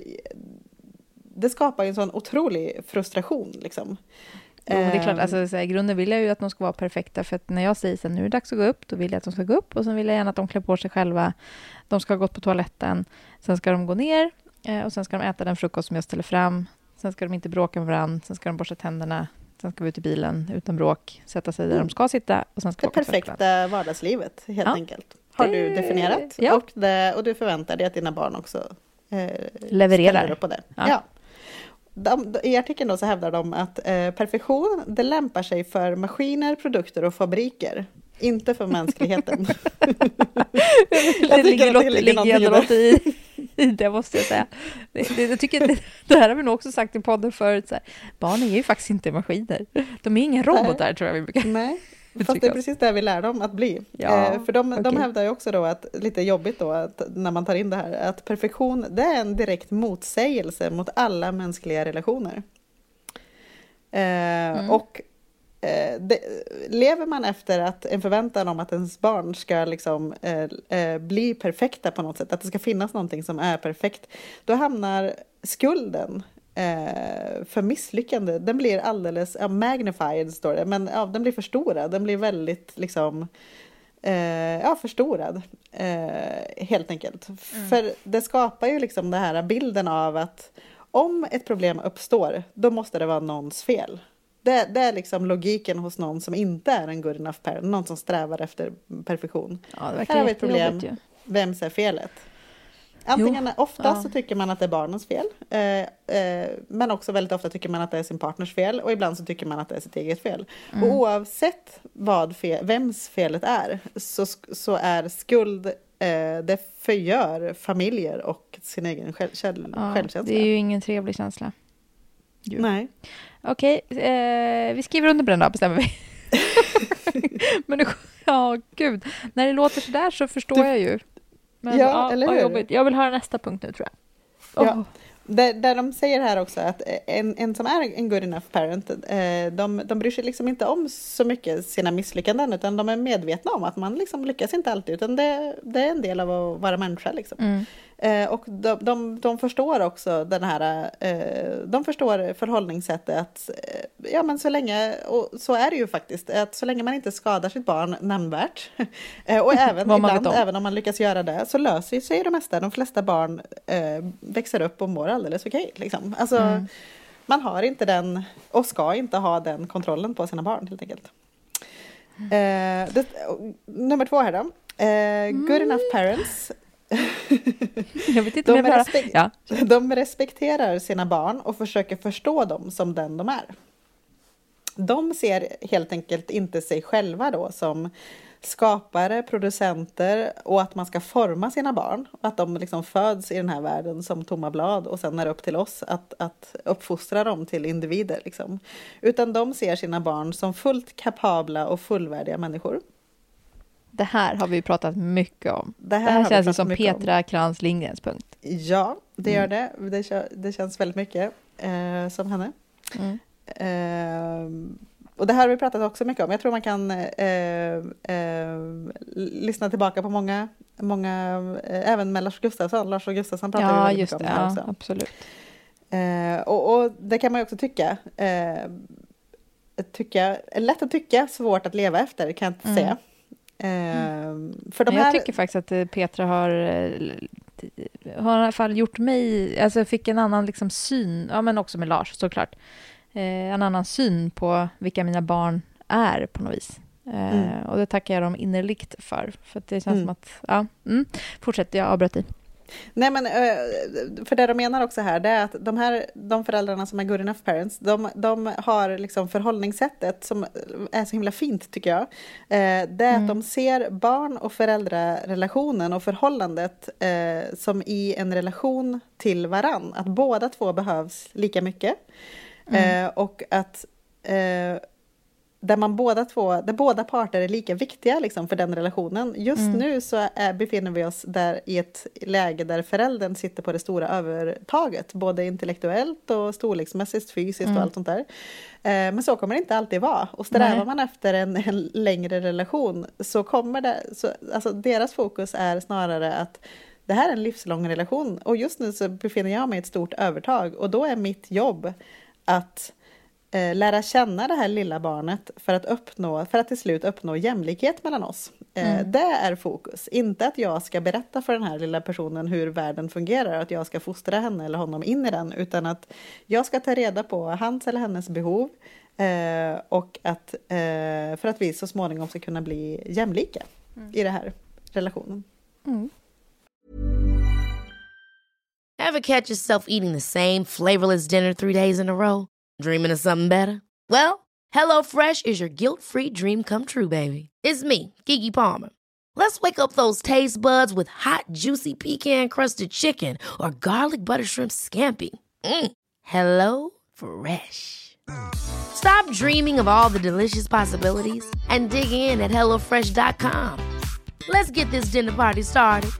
det skapar ju en sån otrolig frustration liksom. Jo, det är klart, alltså, så här, i grunden vill jag ju att de ska vara perfekta, för att när jag säger att nu är det dags att gå upp, då vill jag att de ska gå upp, och sen vill jag gärna att de klär på sig själva, de ska ha gått på toaletten, sen ska de gå ner och sen ska de äta den frukost som jag ställer fram, sen ska de inte bråka med varandra, sen ska de borsta tänderna, sen ska vi ut i bilen utan bråk, sätta sig där mm. de ska sitta och sen ska det perfekta vardagslivet helt ja. enkelt har det, du definierat ja. och, det, och du förväntar dig att dina barn också eh, levererar på det. Ja. Ja. De, I artikeln då så hävdar de att eh, perfektion, det lämpar sig för maskiner, produkter och fabriker, inte för mänskligheten. det ligger något, det ligger något i, i det, måste jag säga. Det, det, jag tycker det, det här har vi nog också sagt i podden förut. Så här, barn är ju faktiskt inte maskiner. De är inga robotar. Nej. Tror jag vi brukar. Nej. Fast det är precis det vi lär dem att bli. Ja, eh, för de, okay. de hävdar ju också då att, lite jobbigt då, att när man tar in det här, att perfektion, det är en direkt motsägelse mot alla mänskliga relationer. Eh, mm. Och eh, det, lever man efter att en förväntan om att ens barn ska liksom, eh, eh, bli perfekta på något sätt, att det ska finnas någonting som är perfekt, då hamnar skulden för misslyckande, den blir alldeles ja, magnified står det, men ja, den blir förstorad, den blir väldigt liksom eh, ja, förstorad eh, helt enkelt. Mm. För det skapar ju liksom den här bilden av att om ett problem uppstår, då måste det vara någons fel. Det, det är liksom logiken hos någon som inte är en good enough parent, någon som strävar efter perfektion. Ja, det här har vi ett problem, vems är felet? Antingen Jo. ofta Ja. så tycker man att det är barnens fel. Eh, eh, men också väldigt ofta tycker man att det är sin partners fel. Och ibland så tycker man att det är sitt eget fel. Mm. Och oavsett vad fel, vems felet är. Så, så är skuld, eh, det förgör familjer och sin egen själv, själv, Ja, självkänsla. det är ju ingen trevlig känsla. Jo. Nej. Okej, eh, vi skriver under på den då, bestämmer vi. Men det, ja, gud. När det låter så där så förstår Du, jag ju. Men, ja, eller vad hur? jobbigt. Jag vill höra nästa punkt nu, tror jag. Ja. Oh. Där, där de säger här också att en, en som är en good enough parent, eh, de, de bryr sig liksom inte om så mycket sina misslyckanden, utan de är medvetna om att man liksom lyckas inte alltid, utan det, det är en del av att vara människa. Liksom. Mm. Eh, och de, de, de förstår också den här, eh, de förstår förhållningssättet att, eh, ja men så länge, och så är det ju faktiskt, att så länge man inte skadar sitt barn nämnvärt, eh, och även ibland, om. även om man lyckas göra det, så löser sig det mesta. De flesta barn eh, växer upp och mår alldeles okej. Liksom. Alltså, mm. man har inte den, och ska inte ha den kontrollen på sina barn helt enkelt. Mm. Eh, det, nummer två här då. Eh, good mm. enough parents. Jag vet inte de, om jag respek- ja. de respekterar sina barn och försöker förstå dem som den de är. De ser helt enkelt inte sig själva då som skapare, producenter, och att man ska forma sina barn. Att de liksom föds i den här världen som tomma blad, och sen är det upp till oss att, att uppfostra dem till individer. Liksom. Utan de ser sina barn som fullt kapabla och fullvärdiga människor. Det här har vi pratat mycket om. Det här, det här känns som Petra om. Krantz Lindgrens punkt. Ja, det gör mm. det. det. Det känns väldigt mycket eh, som henne. Mm. Eh, och det här har vi pratat också mycket om. Jag tror man kan eh, eh, lyssna tillbaka på många, många eh, även med Lars Gustafsson. Lars Gustafsson pratar ja, vi väldigt just mycket om det. här Ja, också. absolut. Eh, och, och det kan man ju också tycka. Eh, tycka är lätt att tycka, svårt att leva efter, kan jag inte mm. säga. Mm. För de här... Jag tycker faktiskt att Petra har, har i alla fall gjort mig, alltså fick en annan liksom syn, ja men också med Lars såklart, eh, en annan syn på vilka mina barn är på något vis. Eh, mm. Och det tackar jag dem innerligt för, för att det känns mm. som att, ja, mm. fortsätt, jag avbröt dig. Nej, men för det de menar också här, det är att de här de föräldrarna som är good enough parents, de, de har liksom förhållningssättet som är så himla fint, tycker jag. Eh, det är mm. att de ser barn och föräldrarelationen och förhållandet eh, som i en relation till varann. Att båda två behövs lika mycket. Mm. Eh, och att eh, där man båda två, där båda parter är lika viktiga liksom, för den relationen. Just mm. nu så är, befinner vi oss där i ett läge där föräldern sitter på det stora övertaget, både intellektuellt och storleksmässigt, fysiskt mm. och allt sånt där. Eh, men så kommer det inte alltid vara. Och strävar Nej. man efter en, en längre relation, så kommer det, så, alltså deras fokus är snarare att det här är en livslång relation, och just nu så befinner jag mig i ett stort övertag, och då är mitt jobb att Eh, lära känna det här lilla barnet för att uppnå, för att till slut uppnå jämlikhet mellan oss. Eh, mm. Det är fokus. Inte att jag ska berätta för den här lilla personen hur världen fungerar, att jag ska fostra henne eller honom in i den, utan att jag ska ta reda på hans eller hennes behov eh, och att, eh, för att vi så småningom ska kunna bli jämlika mm. i den här relationen. Mm. Ever catch yourself eating the same flavorless dinner three days in a row? Dreaming of something better? Well, HelloFresh is your guilt-free dream come true, baby. It's me, Keke Palmer. Let's wake up those taste buds with hot, juicy pecan-crusted chicken or garlic butter shrimp scampi. Mm. Hello Fresh. Stop dreaming of all the delicious possibilities and dig in at hello fresh dot com. Let's get this dinner party started.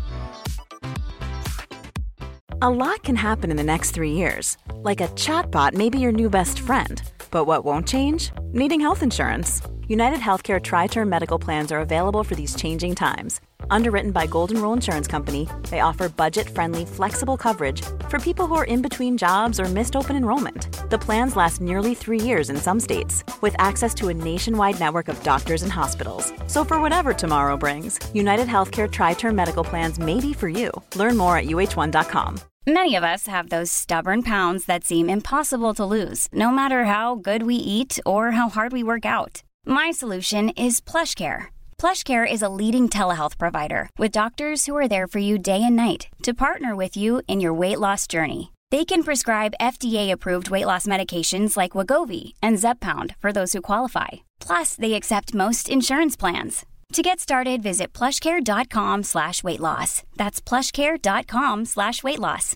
A lot can happen in the next three years. Like a chatbot may be your new best friend. But what won't change? Needing health insurance. United Healthcare Tri-Term Medical Plans are available for these changing times. Underwritten by Golden Rule Insurance Company, they offer budget-friendly, flexible coverage for people who are in between jobs or missed open enrollment. The plans last nearly three years in some states, with access to a nationwide network of doctors and hospitals. So for whatever tomorrow brings, United Healthcare Tri-Term Medical Plans may be for you. Learn more at U H one dot com. Many of us have those stubborn pounds that seem impossible to lose, no matter how good we eat or how hard we work out. My solution is PlushCare. PlushCare is a leading telehealth provider with doctors who are there for you day and night to partner with you in your weight loss journey. They can prescribe F D A-approved weight loss medications like Wegovy and Zepbound for those who qualify. Plus, they accept most insurance plans. To get started, visit plushcare.com slash weight loss. That's plushcare.com slash weight loss.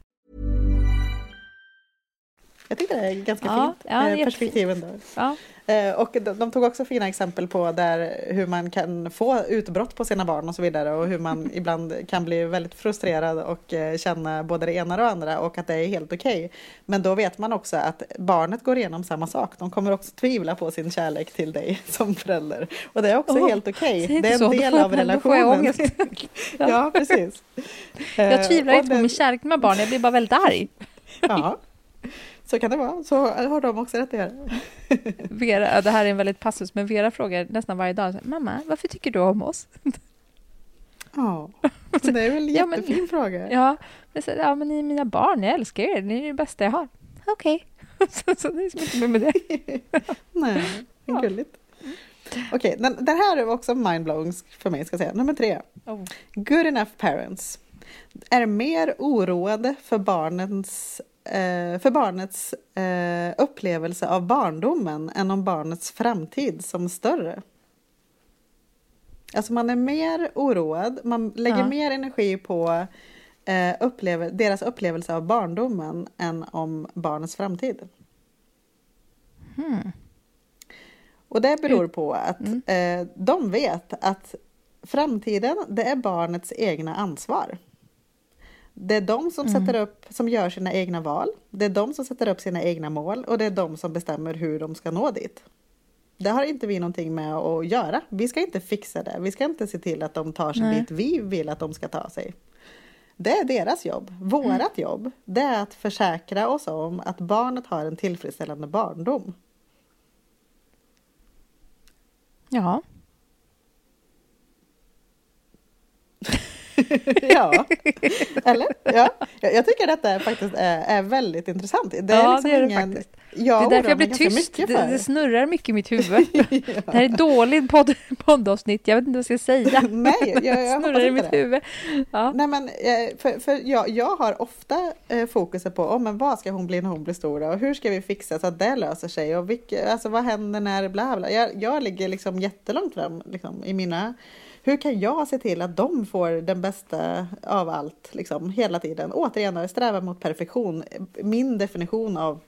Jag tycker det är ganska Ja, fint ja, eh, jättefint. perspektiv ändå. Ja. Eh, och de, de tog också fina exempel på där hur man kan få utbrott på sina barn och så vidare. Och hur man ibland kan bli väldigt frustrerad och eh, känna både det ena och det andra. Och att det är helt okej. Okay. Men då vet man också att barnet går igenom samma sak. De kommer också tvivla på sin kärlek till dig som förälder. Och det är också Oh, helt okej. Okay. Det Det är en så, del får, av relationen. Då får jag ångest. ja. ja, precis. Jag tvivlar eh, inte på min kärlek med barn. Jag blir bara väldigt arg. Ja. Så kan det vara. Så har de också rätt att göra. Vera, det här är en väldigt passus, men Vera frågar nästan varje dag, mamma, varför tycker du om oss? Ja, det är väl en Ja, men- jättefin fråga. Ja, men, så, ja, men ni är mina barn, jag älskar er, ni är det bästa jag har. Okej, så, så det är så mycket med det. Nej, Ja. gulligt. Okej, den, den här är också mindblowing för mig, ska jag säga. Nummer tre. Oh. Good enough parents är mer oroade för barnens, eh, för barnets eh, upplevelse av barndomen än om barnets framtid som större. Alltså man är mer oroad, man lägger Ja. mer energi på eh, uppleve, deras upplevelse av barndomen än om barnets framtid. Hmm. Och det beror på att eh, de vet att framtiden, det är barnets egna ansvar. Det är de som Mm. sätter upp, som gör sina egna val. Det är de som sätter upp sina egna mål och det är de som bestämmer hur de ska nå dit. Det har inte vi någonting med att göra. Vi ska inte fixa det. Vi ska inte se till att de tar sig Nej. dit vi vill att de ska ta sig. Det är deras jobb. Vårat jobb, det är att försäkra oss om att barnet har en tillfredsställande barndom. Ja. Ja, eller? Ja. Jag, jag tycker detta är faktiskt är, är väldigt intressant. Det är Ja, liksom det är det ingen, faktiskt. Jag Det är därför oroar jag mig blir ganska tyst. mycket Det, för. det snurrar mycket i mitt huvud. Det här är ett dåligt podd, poddavsnitt. Jag vet inte vad jag ska säga. Nej, jag, jag Det hoppas snurrar i inte mitt det. huvud. Ja. Nej, men eh, för, för jag, jag har ofta eh, fokuset på oh, men vad ska hon bli när hon blir stor och hur ska vi fixa så att det löser sig och vilka, alltså, vad händer när bla bla. Jag, jag ligger liksom jättelångt fram liksom, i mina. Hur kan jag se till att de får den bästa av allt liksom, hela tiden? Återigen, sträva mot perfektion. Min definition av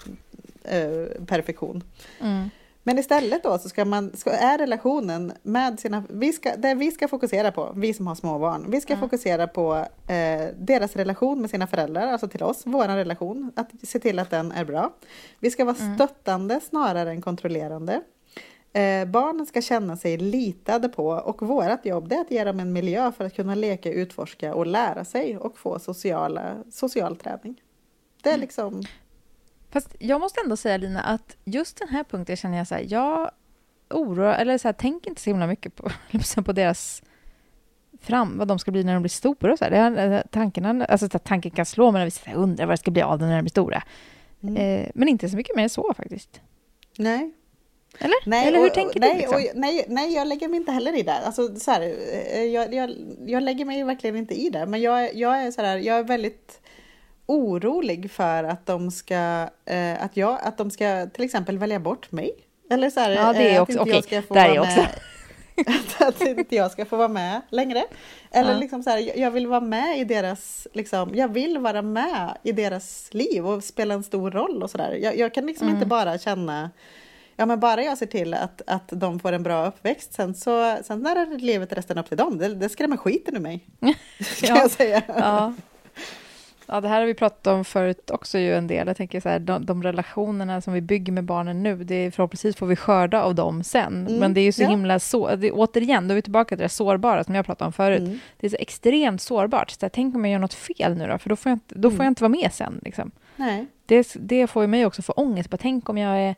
eh, perfektion. Mm. Men istället då så ska man, ska, är relationen med sina, vi ska, det vi ska fokusera på, vi som har små barn, vi ska Mm. fokusera på eh, deras relation med sina föräldrar, alltså till oss, vår relation, att se till att den är bra. Vi ska vara Mm. stöttande snarare än kontrollerande. Eh, barnen ska känna sig litade på och vårt jobb det är att ge dem en miljö för att kunna leka, utforska och lära sig och få sociala, social träning. Det är liksom... Fast jag måste ändå säga, Lina, att just den här punkten känner jag så här, jag oroar, eller så här, tänker inte så himla mycket på, på deras fram, vad de ska bli när de blir stora och så här. Det är tanken, alltså att tanken kan slå mig när vi så här, undrar vad det ska bli av dem när de blir stora. Mm. Eh, men inte så mycket mer än så faktiskt. Nej. Eller? Nej, Eller hur och, tänker nej, du? Liksom? och, nej, nej, jag lägger mig inte heller i det. Alltså, så här, eh, jag, jag, jag lägger mig verkligen inte i det. Men jag, jag, är, så här, jag är väldigt orolig för att de ska, eh, att jag, att de ska till exempel välja bort mig. Eller så här, Ja, det är eh, också- att inte jag okej, ska få där är vara jag också. med. att, att inte jag ska få vara med längre. Eller Ja. liksom så här, jag- jag vill vara med i deras, liksom, jag vill vara med i deras liv och spela en stor roll och sådär. Jag, jag kan liksom Mm. inte bara känna, ja men bara jag ser till att, att de får en bra uppväxt, sen, så, sen när är livet resten upp till dem. Det, det skrämmer skiten ur mig. Ska Ja. jag säga. Ja. Ja, det här har vi pratat om förut också ju en del. Jag tänker så här, de, de relationerna som vi bygger med barnen nu, det är förhoppningsvis får vi skörda av dem sen. Mm, Men det är ju så ja. himla så, det, återigen, då är vi tillbaka till det sårbara som jag pratade om förut. Mm. Det är så extremt sårbart. Så jag tänk om jag gör något fel nu då, för då får jag inte, då får Mm. jag inte vara med sen. Liksom. Nej. Det, det får ju mig också få ångest. Bara tänk om jag är,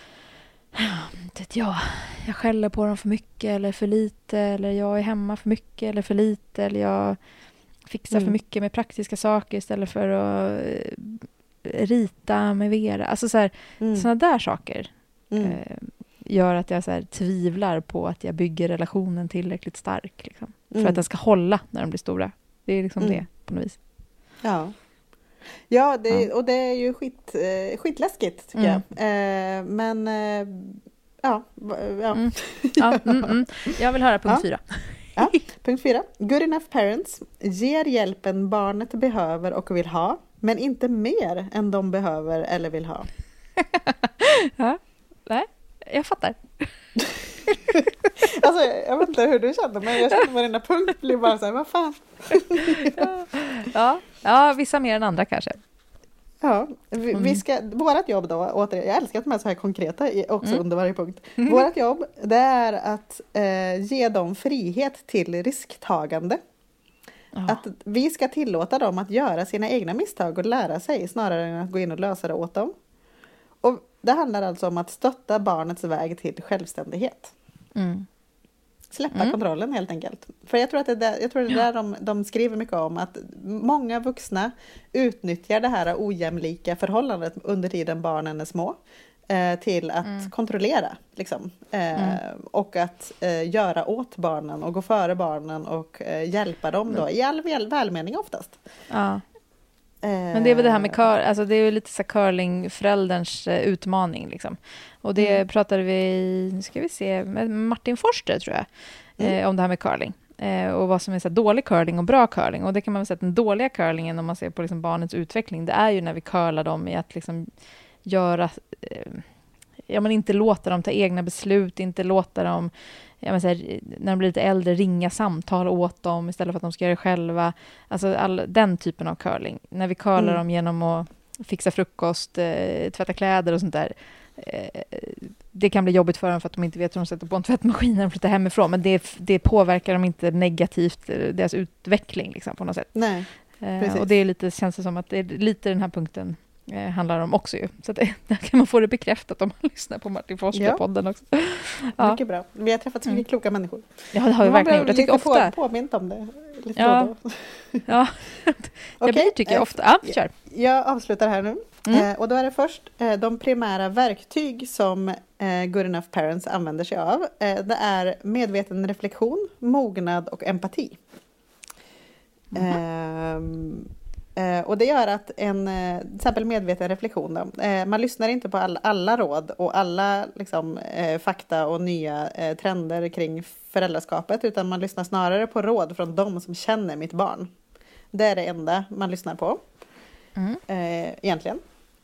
inte vet jag, jag skäller på dem för mycket eller för lite, eller jag är hemma för mycket eller för lite, eller jag fixar Mm. för mycket med praktiska saker istället för att eh, rita med Vera. Alltså så här, Mm. såna där saker. Mm. Eh, gör att jag så här, tvivlar på att jag bygger relationen tillräckligt stark. Liksom, Mm. för att den ska hålla när de blir stora. Det är liksom Mm. det på något vis. Ja, ja, det, Ja. och det är ju skit, eh, skitläskigt tycker Mm. jag. Eh, men eh, ja, va- ja. Mm. Ja, mm, mm. Jag vill höra punkt Ja. fyra. Ja. Punkt fyra. Good enough parents ger hjälpen barnet behöver och vill ha, men inte mer än de behöver eller vill ha. Ja. Nej, jag fattar. Alltså, jag vet inte hur du kände, men jag kände varenda punkt blir bara så här, vad fan. Ja, ja, vissa mer än andra kanske. Ja, vi, Mm. vi ska, vårat jobb då, återigen, jag älskar att de är så här konkreta i- också Mm. under varje punkt. Vårat jobb, det är att eh, ge dem frihet till risktagande. Ja. Att vi ska tillåta dem att göra sina egna misstag och lära sig snarare än att gå in och lösa det åt dem. Och det handlar alltså om att stötta barnets väg till självständighet. Mm. Släppa Mm. kontrollen helt enkelt. För jag tror att det är där, jag tror det är där de, de skriver mycket om att många vuxna utnyttjar det här ojämlika förhållandet under tiden barnen är små eh, till att Mm. kontrollera liksom. eh, Mm. och att eh, göra åt barnen och gå före barnen och eh, hjälpa dem då i all väl, välmening oftast. Ja. Eh, Men det är väl det här med cur- alltså det är ju lite så curlingförälderns eh, utmaning liksom. Och det Mm. pratade vi, nu ska vi se, med Martin Forster tror jag, Mm. eh, om det här med curling. Eh, och vad som är så här dålig curling och bra curling. Och det kan man väl säga att den dåliga curlingen, om man ser på liksom barnets utveckling, det är ju när vi curlar dem i att liksom göra, eh, ja men inte låta dem ta egna beslut, inte låta dem, ja, men så här, när de blir lite äldre, ringa samtal åt dem istället för att de ska göra det själva. Alltså all, den typen av curling. När vi curlar Mm. dem genom att fixa frukost, eh, tvätta kläder och sånt där. Eh, det kan bli jobbigt för dem för att de inte vet hur de sätter på en tvättmaskin när de flyttar hemifrån. Men det, det påverkar dem inte negativt, eh, deras utveckling liksom, på något sätt. Nej, Eh, precis. och det är lite, känns det som att det är lite den här punkten eh, handlar om också ju. Så att det, där kan man få det bekräftat om man lyssnar på Martin Forster-podden också. Ja. mycket bra. Vi har träffat så mycket Mm. kloka människor. Ja, det har vi Man verkligen blir gjort. Jag tycker lite ofta... på, påmint om det. Lite Ja. då och då. Ja, jag Okej, blir tycker jag eh, ofta. Ja, kör. Jag avslutar här nu. Mm. Eh, och då är det först eh, de primära verktyg som eh, Good enough parents använder sig av. Eh, det är medveten reflektion, mognad och empati. Mm. Eh, och det gör att en eh, till exempel medveten reflektion då, eh, man lyssnar inte på all, alla råd och alla liksom, eh, fakta och nya eh, trender kring föräldraskapet, utan man lyssnar snarare på råd från de som känner mitt barn. Det är det enda man lyssnar på. Mm. Eh, egentligen.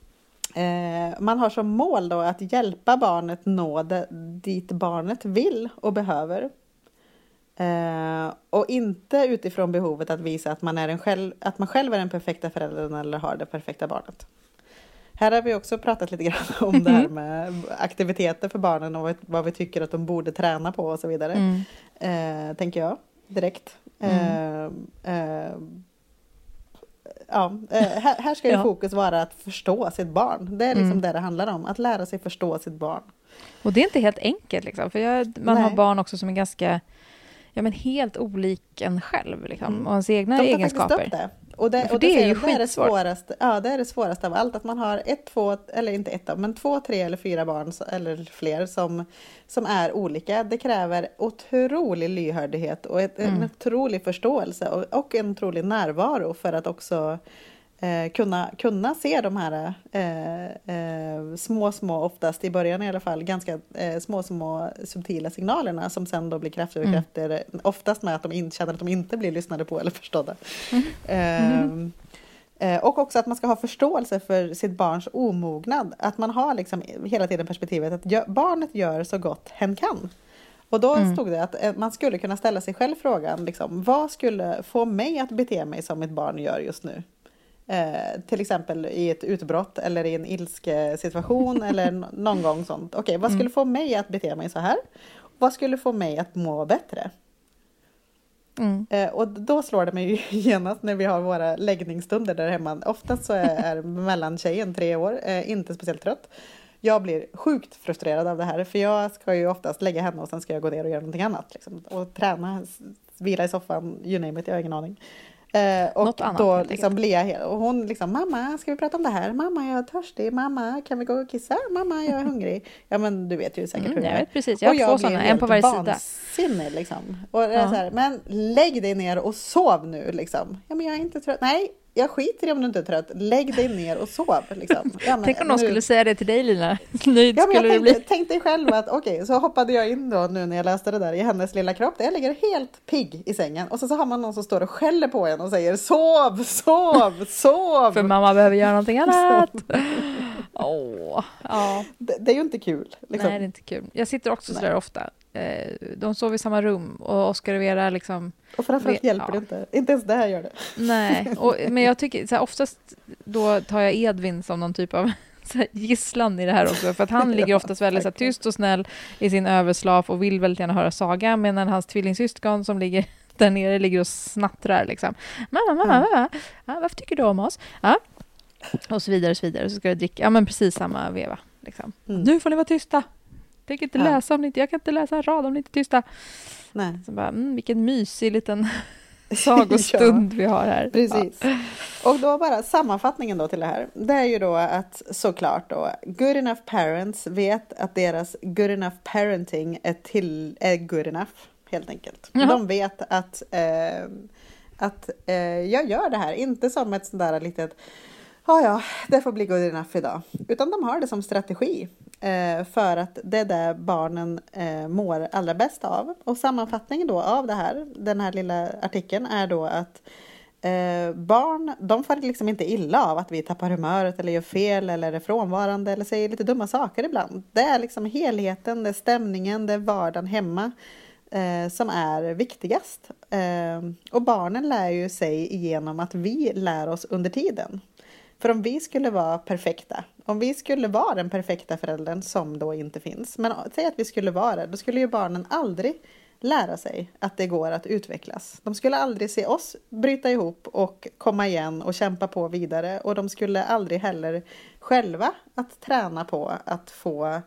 Eh, man har som mål då att hjälpa barnet nå det, dit barnet vill och behöver. Eh, och inte utifrån behovet att visa att man, är en själv, att man själv är den perfekta föräldern eller har det perfekta barnet. Här har vi också pratat lite grann om det här med aktiviteter för barnen och vad vi tycker att de borde träna på och så vidare. Mm. Eh, tänker jag direkt. Mm. Eh, eh, Ja, eh, här, här ska ju Ja. fokus vara att förstå sitt barn. Det är liksom Mm. det det handlar om. Att lära sig förstå sitt barn. Och det är inte helt enkelt liksom, för jag, man Nej. har barn också som är ganska, ja men helt olik en själv liksom, Mm. och ens egna De tar egenskaper. faktiskt upp det. Och det, För och det är säger ju jag, det är det skitsvårt. svåraste. Ja, det är det svåraste av allt. Att man har ett, två, eller inte ett men två, tre eller fyra barn eller fler som, som är olika. Det kräver otrolig lyhördhet och ett, Mm. en otrolig förståelse och, och en otrolig närvaro för att också Eh, kunna, kunna se de här eh, eh, små, små, oftast i början i alla fall, ganska eh, små, små subtila signalerna som sen då blir kraftigare och Mm. kraftigare, oftast med att de in, känner att de inte blir lyssnade på eller förstådda. Mm. Eh, Mm. eh, och också att man ska ha förståelse för sitt barns omognad. Att man har liksom hela tiden perspektivet att gö- barnet gör så gott hen kan. Och då Mm. stod det att eh, man skulle kunna ställa sig själv frågan, liksom, vad skulle få mig att bete mig som mitt barn gör just nu? Eh, till exempel i ett utbrott eller i en ilskesituation eller n- någon gång sånt. Okej, vad skulle Mm. få mig att bete mig så här? Vad skulle få mig att må bättre? Mm. Eh, och då slår det mig ju genast när vi har våra läggningsstunder där hemma. Oftast så är, är mellantjejen tre år, eh, inte speciellt trött. Jag blir sjukt frustrerad av det här, för jag ska ju oftast lägga henne och sen ska jag gå ner och göra någonting annat. Liksom. Och träna, s- vila i soffan, you name it, jag har ingen aning. Eh, och Något annat, då helt liksom blir jag helt, och hon liksom, mamma ska vi prata om det här? Mamma jag är törstig, mamma kan vi gå och kissa? Mamma jag är hungrig. Ja men du vet ju säkert Mm, hur det jag är. vet precis, jag har och två jag sådana, blir en på varje helt sida. vansinnig, liksom. Och det är Ja. så här, men lägg dig ner och sov nu liksom. Ja men jag är inte trött. Nej, jag skiter i om du inte är trött. Lägg dig ner och sov liksom. Ja, men, Tänk om någon nu... skulle säga det till dig, Lina. Nöjd Ja, men skulle jag du tänkte, bli. tänkte själv att okej, okay, så hoppade jag in då nu när jag läste det där i hennes lilla kropp. Där jag ligger helt pigg i sängen. Och så, så har man någon som står och skäller på en och säger sov, sov, sov. För mamma behöver göra någonting annat. Åh, ja. Det, det är ju inte kul. Liksom. Nej, det är inte kul. Jag sitter också Nej. sådär ofta. Eh, De sover i samma rum och Oskar och Vera liksom... Och framförallt Ve- hjälper ja. det inte. Inte ens det här gör det. Nej, och, men jag tycker så här, oftast då tar jag Edvin som någon typ av så här, gisslan i det här också. För att han ligger oftast väldigt så här, tyst och snäll i sin överslaf och vill väldigt gärna höra saga. Medan hans tvillingsyskon som ligger där nere ligger och snattrar liksom. Mamma, mamma, mamma. Ja, varför tycker du om oss? Ja. Och så vidare och så vidare. Så ska jag dricka. Ja, men precis samma veva. Liksom. Mm. Nu får ni vara tysta. Jag kan inte Ja. läsa om ni inte, jag kan inte läsa en rad om ni inte är tysta. Nej. Så bara, mm, vilken mysig liten sagostund vi har här. Precis. Ja. Och då bara sammanfattningen då till det här. Det är ju då att såklart då good enough parents vet att deras good enough parenting är, till, är good enough helt enkelt. Jaha. De vet att, eh, att eh, jag gör det här inte som ett sånt där litet ja ja, det får bli good enough idag. Utan de har det som strategi eh, för att det är det barnen eh, mår allra bäst av. Och sammanfattningen då av det här, den här lilla artikeln är då att eh, barn, de får liksom inte illa av att vi tappar humöret eller gör fel eller är frånvarande eller säger lite dumma saker ibland. Det är liksom helheten, det är stämningen, det är vardagen hemma eh, som är viktigast. Eh, och barnen lär ju sig igenom att vi lär oss under tiden. För om vi skulle vara perfekta, om vi skulle vara den perfekta föräldern som då inte finns, men säg att vi skulle vara det, då skulle ju barnen aldrig lära sig att det går att utvecklas. De skulle aldrig se oss bryta ihop och komma igen och kämpa på vidare, och de skulle aldrig heller själva att träna på att få...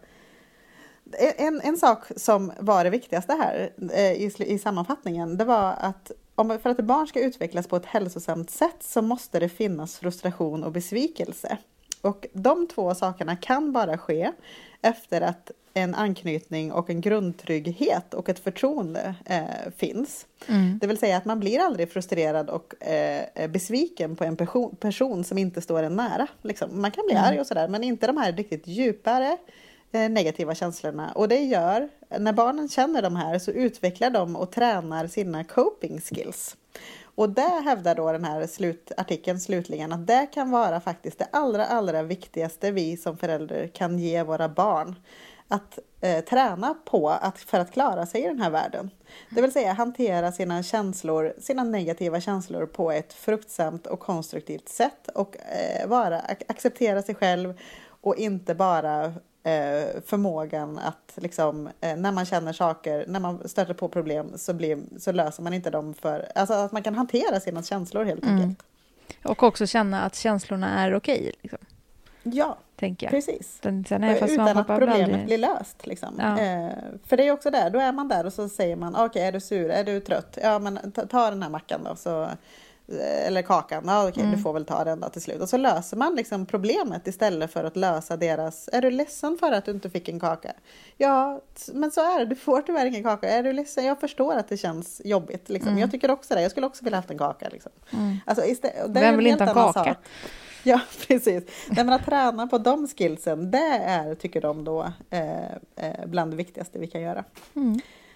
En, en sak som var det viktigaste här eh, i, i sammanfattningen, det var att om, för att ett barn ska utvecklas på ett hälsosamt sätt så måste det finnas frustration och besvikelse. Och de två sakerna kan bara ske efter att en anknytning och en grundtrygghet och ett förtroende eh, finns. Mm. Det vill säga att man blir aldrig frustrerad och eh, besviken på en person, person som inte står en nära. Liksom. Man kan bli mm. arg och sådär, men inte de här riktigt djupare negativa känslorna. Och det gör, när barnen känner de här så utvecklar de och tränar sina coping skills. Och det hävdar då den här slutartikeln slutligen att det kan vara faktiskt det allra allra viktigaste vi som förälder kan ge våra barn. Att eh, träna på att, för att klara sig i den här världen. Det vill säga hantera sina känslor, sina negativa känslor på ett fruktsamt och konstruktivt sätt. Och eh, vara, acceptera sig själv och inte bara förmågan att liksom, när man känner saker, när man stöter på problem så, blir, så löser man inte dem för, alltså att man kan hantera sina känslor helt enkelt. Mm. Och också känna att känslorna är okej. Liksom. Ja, tänker jag. precis. Den, sen är utan att problemet aldrig... blir löst. Liksom. Ja. Eh, för det är också där, då är man där och så säger man, okej okay, är du sur, är du trött? Ja men ta, ta den här mackan då så... eller kakan, ja okej okay, mm. du får väl ta den då till slut. Och så löser man liksom problemet istället för att lösa deras, är du ledsen för att du inte fick en kaka? Ja, men så är det, du får tyvärr ingen kaka. Är du ledsen? Jag förstår att det känns jobbigt. Liksom. Mm. Jag tycker också det, jag skulle också vilja haft en kaka. Liksom. Mm. Alltså, istä- det Vem vill inte ha en kaka? Sak. Ja, precis. Nej, men att träna på de skillsen, det är, tycker de då, eh, eh, bland det viktigaste vi kan göra. Mm.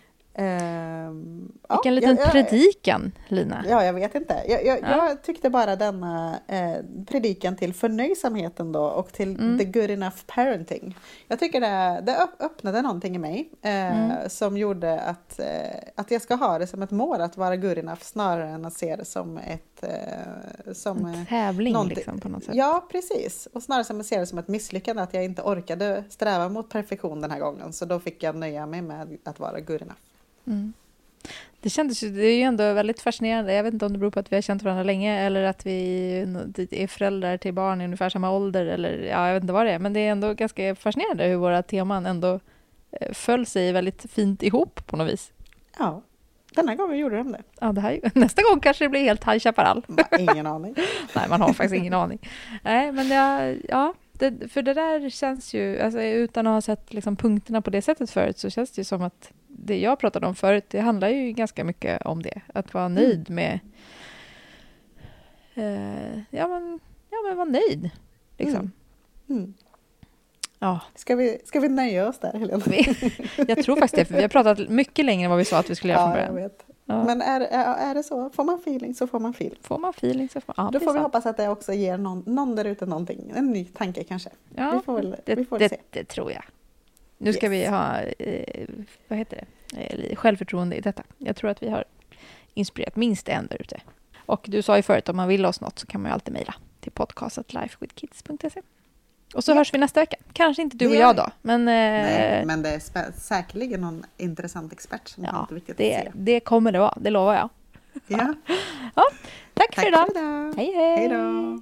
Um, Vilken ja, liten jag, predikan, Lina. Ja, jag vet inte. Jag, jag, ja. jag tyckte bara denna eh, predikan till förnöjsamheten då och till mm. the good enough parenting. Jag tycker det, det öppnade någonting i mig eh, mm. som gjorde att, eh, att jag ska ha det som ett mål att vara good enough snarare än att se det som ett... Eh, som en tävling liksom på något sätt. Ja, precis. Och snarare som att se det som ett misslyckande att jag inte orkade sträva mot perfektion den här gången. Så då fick jag nöja mig med att vara good enough. Mm. Det kändes ju, det är ju ändå väldigt fascinerande. Jag vet inte om det beror på att vi har känt varandra länge eller att vi är föräldrar till barn i ungefär samma ålder eller ja, jag vet inte vad det är, men det är ändå ganska fascinerande hur våra teman ändå föll sig väldigt fint ihop på något vis. Ja, Den här gången gjorde de det. Ja, det här, nästa gång kanske det blir helt High Chaparral. Ingen aning. Nej, man har faktiskt ingen aning. Nej, men jag, ja, det, för det där känns ju, alltså, utan att ha sett liksom punkterna på det sättet förut, så känns det ju som att det jag pratade om förut, det handlar ju ganska mycket om det. Att vara nöjd med, eh, ja, men, ja, men vara nöjd. Liksom. Mm. Mm. Ja. Ska vi, ska vi nöja oss där, Helena? Jag tror faktiskt det, för vi har pratat mycket längre än vad vi sa att vi skulle göra från början. Ja, jag vet. Ja. Men är, är, är det så? Får man feeling så får man feeling. Får man feeling så får man... Ja, då får vi sant. hoppas att det också ger någon, någon där ute någonting. En ny tanke kanske. Ja, vi får väl, det, vi får det, se. Det tror jag. Nu ska yes. vi ha, eh, vad heter det, eh, självförtroende i detta. Jag tror att vi har inspirerat minst en där ute. Och du sa ju förut, om man vill oss något så kan man ju alltid mejla till podcast at lifewithkids punkt se. Och så ja. hörs vi nästa vecka. Kanske inte du och jag då. Men, nej, men det är spä- säkerligen någon intressant expert som ja, är viktigt det, att se. Det kommer det vara, det lovar jag. Ja. Ja, tack, tack för idag. För idag. Hej, hej. Hej då.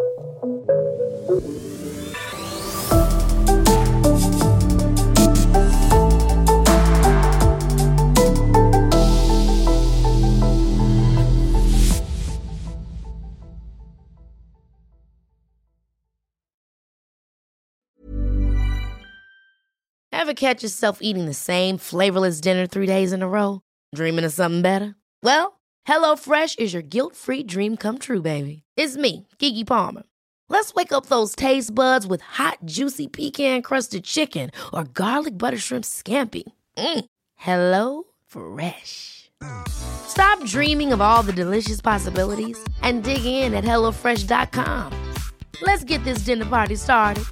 Ever catch yourself eating the same flavorless dinner three days in a row? Dreaming of something better? Well, HelloFresh is your guilt-free dream come true, baby. It's me, Keke Palmer. Let's wake up those taste buds with hot, juicy pecan-crusted chicken or garlic butter shrimp scampi. Mm. Hello Fresh. Stop dreaming of all the delicious possibilities and dig in at hello fresh dot com. Let's get this dinner party started.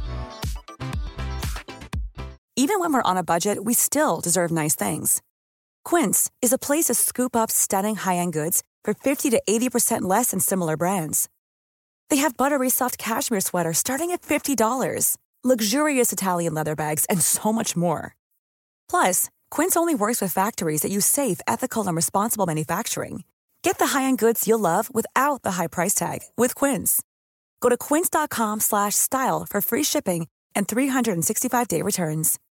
Even when we're on a budget, we still deserve nice things. Quince is a place to scoop up stunning high-end goods for fifty to eighty percent less than similar brands. They have buttery soft cashmere sweaters starting at fifty dollars, luxurious Italian leather bags, and so much more. Plus, Quince only works with factories that use safe, ethical, and responsible manufacturing. Get the high-end goods you'll love without the high price tag with Quince. Go to quince dot com slash style for free shipping and three sixty-five day returns.